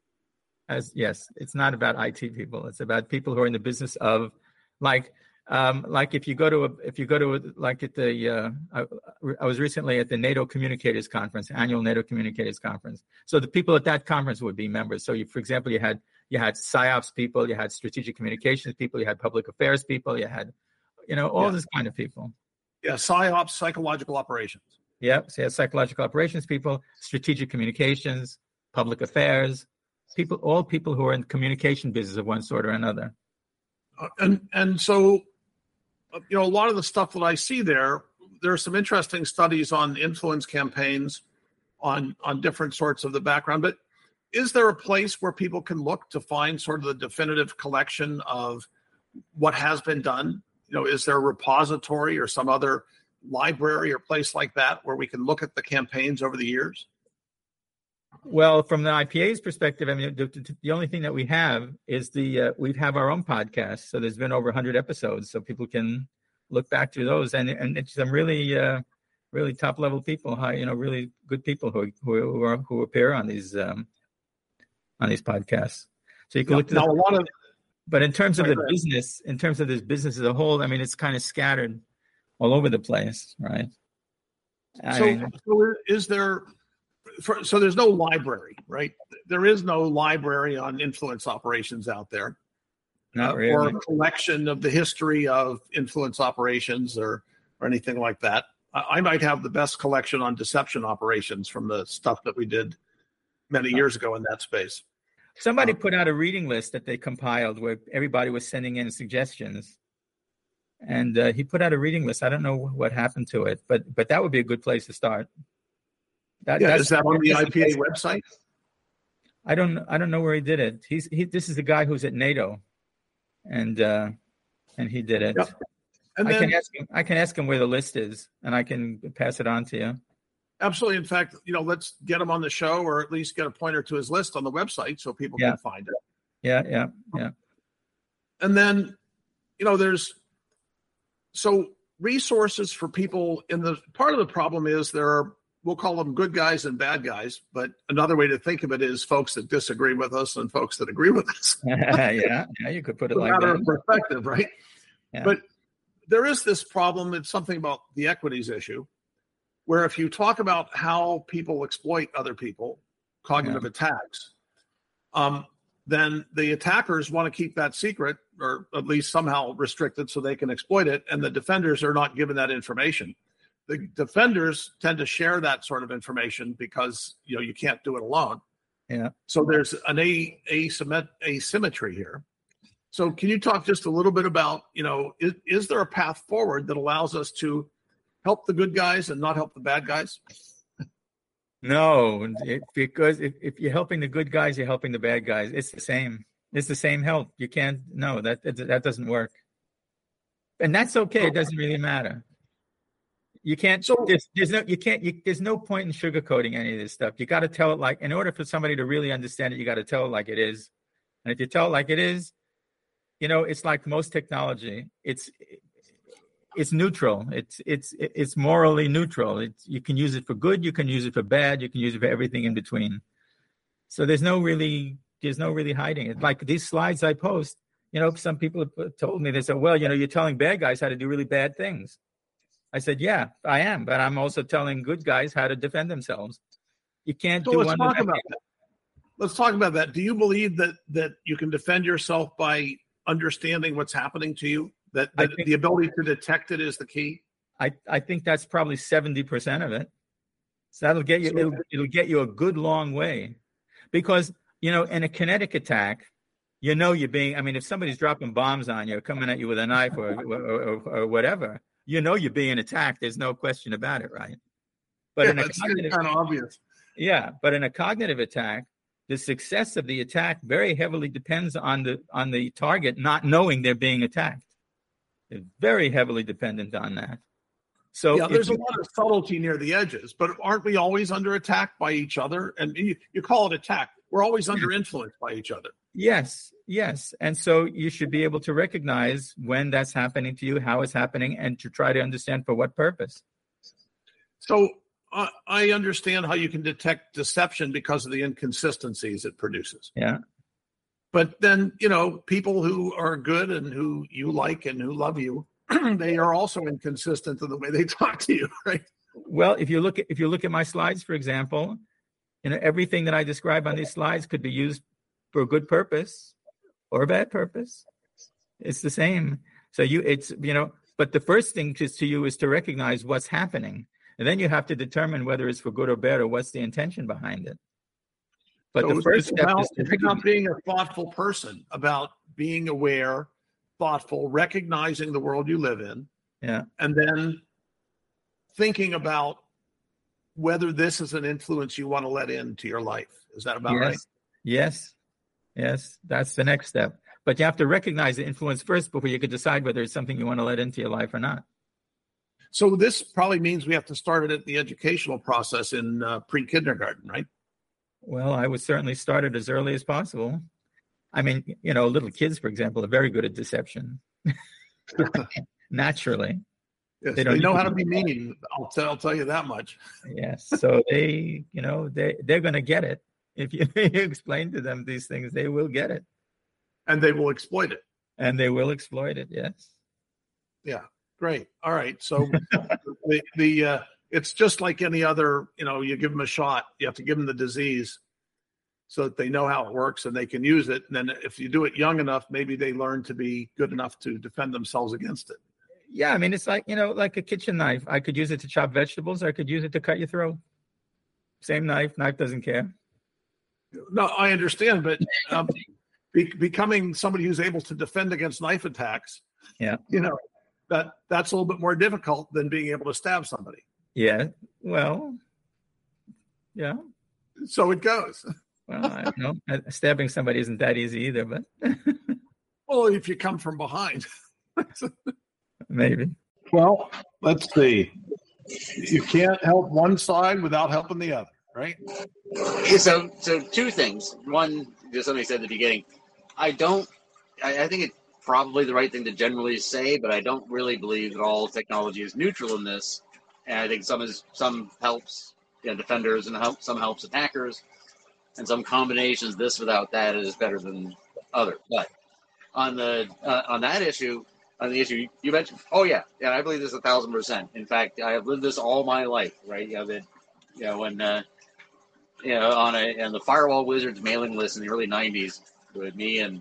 As yes, it's not about I T people. It's about people who are in the business of, like, um, like if you go to a, if you go to a, like at the, uh, I, I was recently at the NATO Communicators Conference, annual NATO Communicators Conference. So the people at that conference would be members. So you, for example, you had you had PsyOps people, you had strategic communications people, you had public affairs people, you had, you know, all yeah. this kind of people. Yeah, PsyOps, psychological operations. Yep. So you had psychological operations people, strategic communications, public affairs. People, all people who are in the communication business of one sort or another. Uh, and and so, uh, you know, a lot of the stuff that I see there, there are some interesting studies on influence campaigns, on on different sorts of the background. But is there a place where people can look to find sort of the definitive collection of what has been done? You know, is there a repository or some other library or place like that where we can look at the campaigns over the years? Well, from the I P A's perspective, I mean, the, the only thing that we have is the uh, we have our own podcast. So there's been over one hundred episodes, so people can look back to those, and and it's some really, uh, really top level people, high, you know, really good people who who who, are, who appear on these um, on these podcasts. So you can now, look to now the, a lot of. But in terms of the business, in terms of this business as a whole, I mean, it's kind of scattered all over the place, right? I So, mean, so is there for, so there's no library, right? There is no library on influence operations out there. Not uh, really. Or a collection of the history of influence operations or, or anything like that. I, I might have the best collection on deception operations from the stuff that we did many years ago in that space. Somebody Um, put out a reading list that they compiled where everybody was sending in suggestions. And uh, he put out a reading list. I don't know what happened to it, but but that would be a good place to start. That, yeah, that's, is that on the that's I P A website? I don't I don't know where he did it. He's he. This is the guy who's at NATO, and uh, and he did it. Yep. And I then, can ask him. I can ask him where the list is, and I can pass it on to you. absolutely. In fact, you know, let's get him on the show, or at least get a pointer to his list on the website so people Yeah. can find it. Yeah, yeah, yeah. And then, you know, there's so resources for people in the part of the problem is there are, we'll call them good guys and bad guys, but another way to think of it is folks that disagree with us and folks that agree with us. yeah, yeah, you could put it It's a like matter that. of perspective, right? Yeah. But there is this problem. It's something about the equities issue, where if you talk about how people exploit other people, cognitive Yeah. attacks, um, then the attackers want to keep that secret, or at least somehow restricted so they can exploit it, and the defenders are not given that information. The defenders tend to share that sort of information because, you know, you can't do it alone. Yeah. So there's an a, asymmet- asymmetry here. So can you talk just a little bit about, you know, is, is there a path forward that allows us to help the good guys and not help the bad guys? No, it, because if, if you're helping the good guys, you're helping the bad guys. It's the same. It's the same help. You can't. No, that that, that doesn't work. And that's okay. It doesn't really matter. You can't. So- there's, there's no. You can't. You, there's no point in sugarcoating any of this stuff. You got to tell it like. In order for somebody to really understand it, you got to tell it like it is. And if you tell it like it is, you know, it's like most technology. It's it's neutral. It's it's it's morally neutral. It's, you can use it for good. You can use it for bad. You can use it for everything in between. So there's no really there's no really hiding it. Like these slides I post. You know, some people have told me, they said, well, you know, you're telling bad guys how to do really bad things. I said, yeah, I am, but I'm also telling good guys how to defend themselves. You can't So do let's one talk without about that. Let's talk about that. Do you believe that that you can defend yourself by understanding what's happening to you? That, I that think- the ability to detect it is the key? I, I think that's probably seventy percent of it. So that'll get you, So- it'll, it'll get you a good long way. Because, you know, in a kinetic attack, you know you're being, I mean, if somebody's dropping bombs on you, or coming at you with a knife or, or, or, or whatever, you know you're being attacked. There's no question about it, right? But Yeah, in a it's cognitive, kind of obvious. yeah, but in a cognitive attack, the success of the attack very heavily depends on the on the target not knowing they're being attacked. It's very heavily dependent on that. So Yeah, if there's a you- lot of subtlety near the edges, but aren't we always under attack by each other? And you, you call it attack. We're always under influence by each other. Yes, yes. And so you should be able to recognize when that's happening to you, how it's happening, and to try to understand for what purpose. So uh, I understand how you can detect deception because of the inconsistencies it produces. Yeah. But then, you know, people who are good and who you like and who love you, they are also inconsistent in the way they talk to you, right? Well, if you look at if you look at my slides, for example, you know, everything that I describe on these slides could be used for a good purpose or a bad purpose. It's the same. So you, it's, you know, but the first thing is to you is to recognize what's happening. And then you have to determine whether it's for good or bad or what's the intention behind it. But So the first it's step about, is to it's about recognize. being a thoughtful person, about being aware, thoughtful, recognizing the world you live in, Yeah. and then thinking about whether this is an influence you want to let into your life. Is that about yes. right? Yes. Yes. That's the next step. But you have to recognize the influence first before you could decide whether it's something you want to let into your life or not. So this probably means we have to start it at the educational process in uh, pre-kindergarten, right? Well, I would certainly start it as early as possible. I mean, you know, little kids, for example, are very good at deception. Naturally. Yes, They they, don't know need how to to be mean. I'll, t- I'll tell you that much. Yes. So they, you know, they, they're going to get it. If you, you explain to them these things, they will get it. And they will exploit it. And they will exploit it. Yes. Yeah, great. All right. So the, the uh, it's just like any other, you know, you give them a shot, you have to give them the disease so that they know how it works and they can use it. And then if you do it young enough, maybe they learn to be good enough to defend themselves against it. Yeah, I mean, it's like, you know, like a kitchen knife. I could use it to chop vegetables. I could use it to cut your throat. Same knife. Knife doesn't care. No, I understand, but um, be, becoming somebody who's able to defend against knife attacks, yeah, you know, that that's a little bit more difficult than being able to stab somebody. Yeah, well, yeah. So it goes. Well, I don't know. Stabbing somebody isn't that easy either, but. Well, if you come from behind. Maybe. Well, let's see. You can't help one side without helping the other, right? So, so two things. One, just something I said at the beginning. I don't. I, I think it's probably the right thing to generally say, but I don't really believe that all technology is neutral in this. And I think some is some helps you know, defenders and help some helps attackers, and some combinations this without that is better than other. But on the uh, on that issue. On the issue you mentioned, oh yeah, yeah, I believe this a thousand percent. In fact, I have lived this all my life, right? You know that, you know when, uh, you know, on a on the Firewall Wizards mailing list in the early nineties, with me and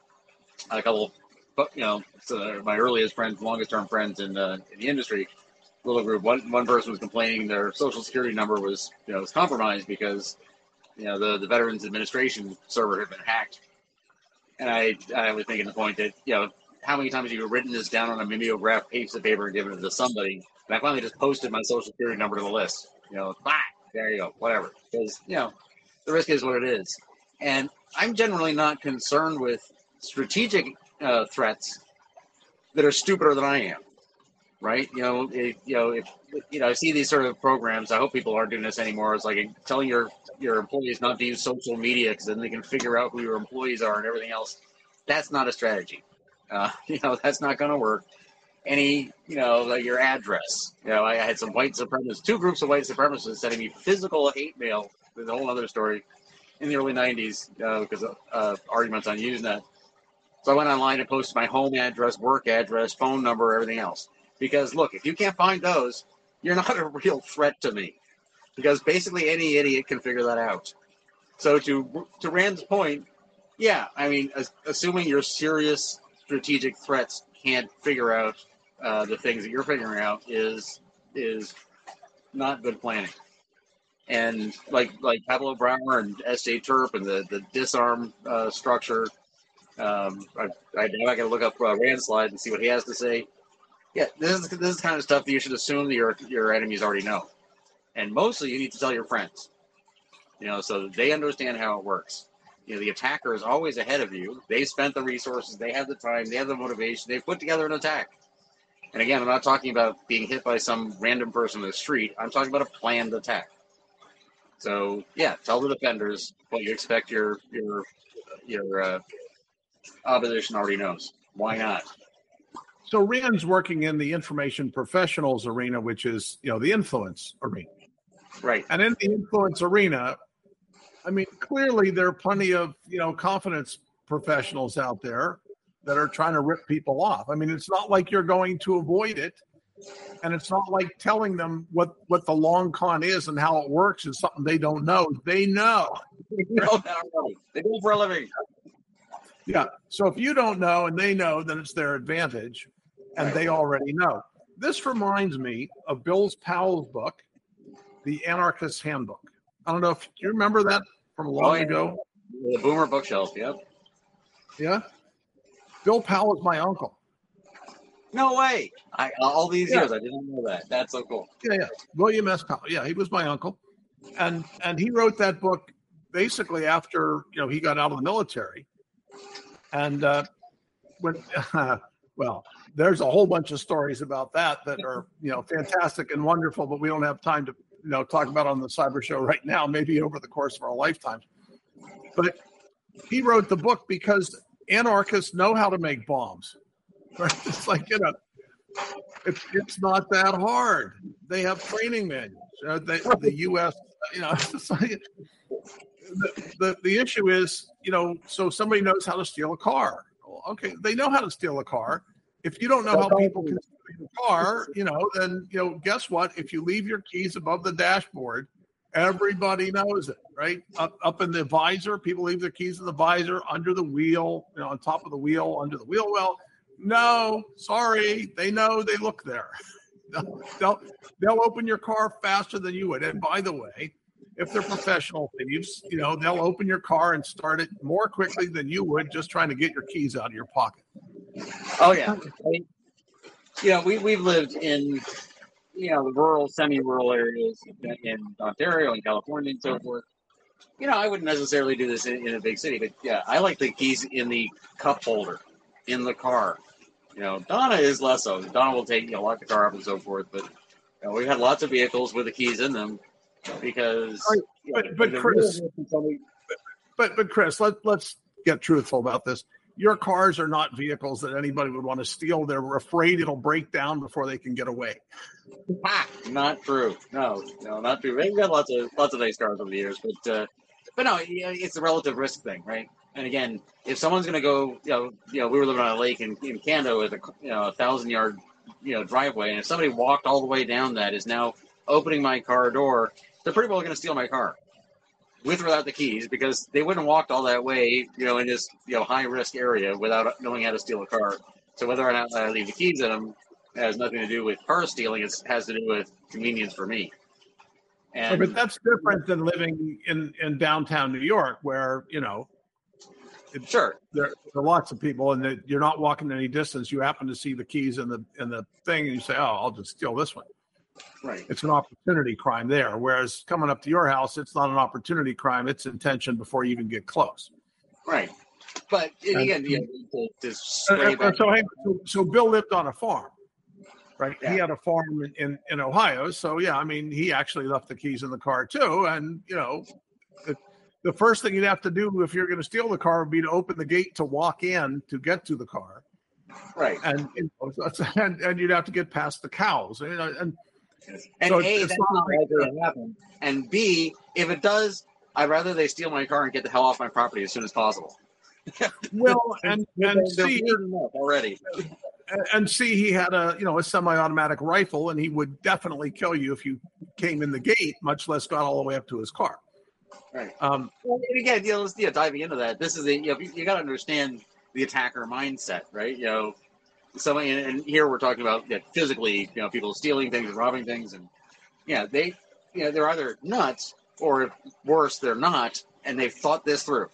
a couple, you know, so my earliest friends, longest term friends in uh, in the industry, little group. One one person was complaining their social security number was, you know, was compromised because, you know, the the Veterans Administration server had been hacked, and I I was making the point that, you know. How many times have you written this down on a mimeograph piece of paper and given it to somebody? And I finally just posted my social security number to the list. You know, bah, there you go, whatever. Because, you know, the risk is what it is. And I'm generally not concerned with strategic uh, threats that are stupider than I am, right? You know, if, you know, if you know, I see these sort of programs. I hope people aren't doing this anymore. It's like telling your your employees not to use social media because then they can figure out who your employees are and everything else. That's not a strategy. Uh, you know, that's not going to work. Any, you know, like your address. You know, I, I had some white supremacists, two groups of white supremacists sending me physical hate mail. There's a whole other story in the early nineties uh, because of uh, arguments on Usenet. So I went online and posted my home address, work address, phone number, everything else. Because, look, if you can't find those, you're not a real threat to me. Because basically any idiot can figure that out. So to to Rand's point, yeah, I mean, as, assuming you're serious strategic threats can't figure out uh, the things that you're figuring out is is not good planning. And like like Pablo Brower and S J Terp and the the disarm uh, structure, um, I, I now I got to look up uh, Rand's slide and see what he has to say. Yeah, this is this is the kind of stuff that you should assume that your your enemies already know, and mostly you need to tell your friends, you know, so that they understand how it works. You know, the attacker is always ahead of you. They spent the resources. They have the time. They have the motivation. They've put together an attack. And again, I'm not talking about being hit by some random person in the street. I'm talking about a planned attack. So, yeah, tell the defenders what you expect your your your uh, opposition already knows. Why not? So Rand's working in the information professionals arena, which is, you know, the influence arena. Right. And in the influence arena, I mean, clearly there are plenty of, you know, confidence professionals out there that are trying to rip people off. I mean, it's not like you're going to avoid it. And it's not like telling them what, what the long con is and how it works is something they don't know. They know. They know. They do it for a living. Yeah. So if you don't know and they know, then it's their advantage. And right. They already know. This reminds me of Bill Powell's book, The Anarchist's Handbook. I don't know if you remember that from long oh, yeah. ago. The Boomer bookshelf, yep. Yeah. Bill Powell is my uncle. No way. I all these yeah. years I didn't know that. That's so cool. Yeah, yeah. William S. Powell. Yeah, he was my uncle. And and he wrote that book basically after, you know, he got out of the military. And uh, when uh, well, there's a whole bunch of stories about that that are, you know, fantastic and wonderful, but we don't have time to, you know, talk about on the Cyber Show right now, maybe over the course of our lifetimes. But he wrote the book because anarchists know how to make bombs. Right? It's like, you know, it's, it's not that hard. They have training manuals. Uh, they, the U S, you know, it's like, the, the, the issue is, you know, so somebody knows how to steal a car. Well, okay, they know how to steal a car. If you don't know how people can steal your car, you know, then, you know, guess what? If you leave your keys above the dashboard, everybody knows it, right? Up up in the visor, people leave their keys in the visor, under the wheel, you know, on top of the wheel, under the wheel well. No, sorry, they know, they look there. They'll, they'll, they'll open your car faster than you would. And by the way, if they're professional thieves, you know, they'll open your car and start it more quickly than you would just trying to get your keys out of your pocket. Oh, yeah. I mean, you know, we, we've lived in, you know, the rural, semi-rural areas in Ontario and California and so forth. You know, I wouldn't necessarily do this in, in a big city, but yeah, I like the keys in the cup holder, in the car. You know, Donna is less so. Donna will take, you know, lock the car up and so forth, but you know, we've had lots of vehicles with the keys in them because. Right. But, you know, but Chris, somebody... but but Chris, let let's get truthful about this. Your cars are not vehicles that anybody would want to steal. They're afraid it'll break down before they can get away. Ah, not true. No, no, not true. We've got lots of lots of nice cars over the years, but uh, but no, it's a relative risk thing, right? And again, if someone's going to go, you know, you know, we were living on a lake in, in Canada with a you know a thousand yard you know driveway, and if somebody walked all the way down that is now opening my car door, they're pretty well going to steal my car, with or without the keys, because they wouldn't have walked all that way, you know, in this you know high risk area without knowing how to steal a car. So whether or not I leave the keys in them has nothing to do with car stealing. It has to do with convenience for me. And but that's different than living in, in downtown New York, where you know. It, sure, there, there are lots of people, and that you're not walking any distance. You happen to see the keys in the in the thing, and you say, "Oh, I'll just steal this one." Right. It's an opportunity crime there. Whereas coming up to your house, it's not an opportunity crime. It's intention before you even get close. Right. But and again, you know, to, to spray back. So, hey, so, so Bill lived on a farm, right? Yeah. He had a farm in, in, in Ohio. So, yeah, I mean, he actually left the keys in the car, too. And, you know, it, the first thing you'd have to do if you're going to steal the car would be to open the gate to walk in to get to the car. Right. And, you know, and, and you'd have to get past the cows. You know, and And so A, that's not like, likely to happen. And B, if it does, I'd rather they steal my car and get the hell off my property as soon as possible. Well, and and see already, and see, he had a you know a semi-automatic rifle, and he would definitely kill you if you came in the gate, much less got all the way up to his car. Right. Um, well, and again, you know, you know, diving into that, this is the you know you, you got to understand the attacker mindset, right? You know, somebody, and here we're talking about you know, physically, you know, people stealing things and robbing things, and yeah, they, you know, they're either nuts or worse, they're not, and they've thought this through.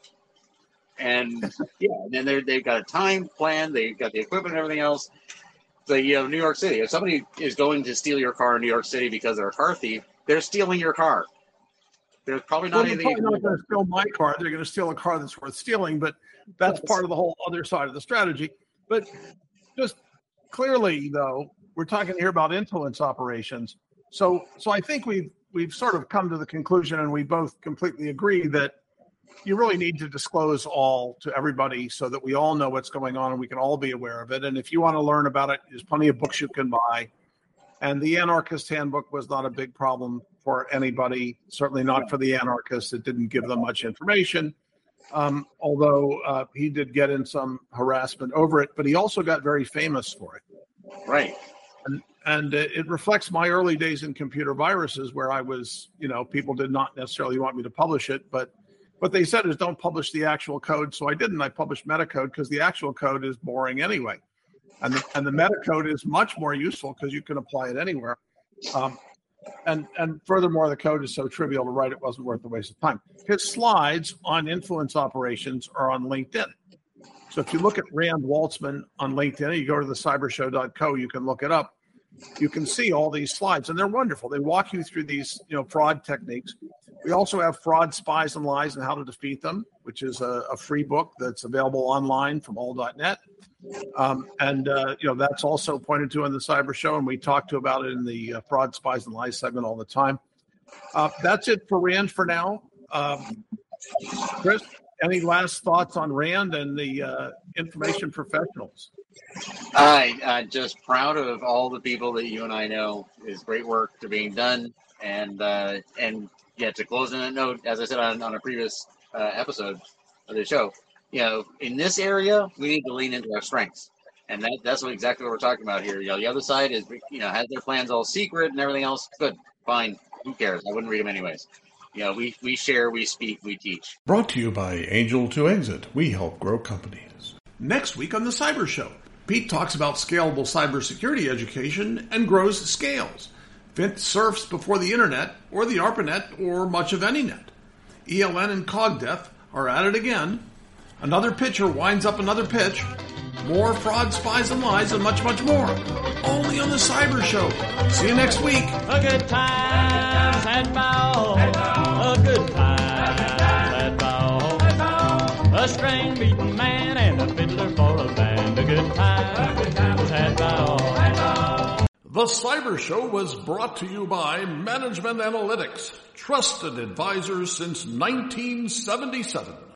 And yeah, and then they they've got a time plan, they've got the equipment and everything else. So you know, New York City, if somebody is going to steal your car in New York City because they're a car thief, they're stealing your car. There's probably not well, anything. They're probably not going to steal my car. They're going to steal a car that's worth stealing, but that's part of the whole other side of the strategy. But just clearly, though, we're talking here about influence operations. So, so I think we've we've sort of come to the conclusion, and we both completely agree that you really need to disclose all to everybody so that we all know what's going on and we can all be aware of it. And if you want to learn about it, there's plenty of books you can buy. And the Anarchist Handbook was not a big problem for anybody, certainly not for the anarchists. It didn't give them much information, um, although uh, he did get in some harassment over it, but he also got very famous for it. Right. And, and it reflects my early days in computer viruses where I was, you know, people did not necessarily want me to publish it, but what they said is don't publish the actual code. So I didn't. I published metacode because the actual code is boring anyway. And the, and the metacode is much more useful because you can apply it anywhere. Um, and, and furthermore, the code is so trivial to write, it wasn't worth the waste of time. His slides on influence operations are on LinkedIn. So if you look at Rand Waltzman on LinkedIn, you go to the cyber show dot co, you can look it up. You can see all these slides, and they're wonderful. They walk you through these, you know, fraud techniques. We also have Fraud, Spies, and Lies and How to Defeat Them, which is a, a free book that's available online from all dot net. Um, and, uh, you know, that's also pointed to in the Cyber Show, and we talk to about it in the uh, Fraud, Spies, and Lies segment all the time. Uh, that's it for Rand for now. Um, Chris, any last thoughts on Rand and the uh, information professionals? I uh, just proud of all the people that you and I know. Is great work to being done, and uh, and yeah, to close on that note, as I said on, on a previous uh, episode of the show, you know, in this area we need to lean into our strengths, And that, that's what exactly what we're talking about here. You know, the other side is, you know, has their plans all secret and everything else. Good, fine. Who cares? I wouldn't read them anyways. You know, we, we share, we speak, we teach. Brought to you by Angel to Exit. We help grow companies. Next week on the Cyber Show, Pete talks about scalable cybersecurity education and grows scales. Vint surfs before the internet or the ARPANET or much of any net. E L N and CogDeath are at it again. Another pitcher winds up another pitch. More fraud, spies, and lies, and much, much more. Only on the Cyber Show. See you next week. A good time had by all. A good time had by all. A string-beating man and a fiddler for a band. A good time was had by all. The Cyber Show was brought to you by Management Analytics, trusted advisors since nineteen seventy-seven.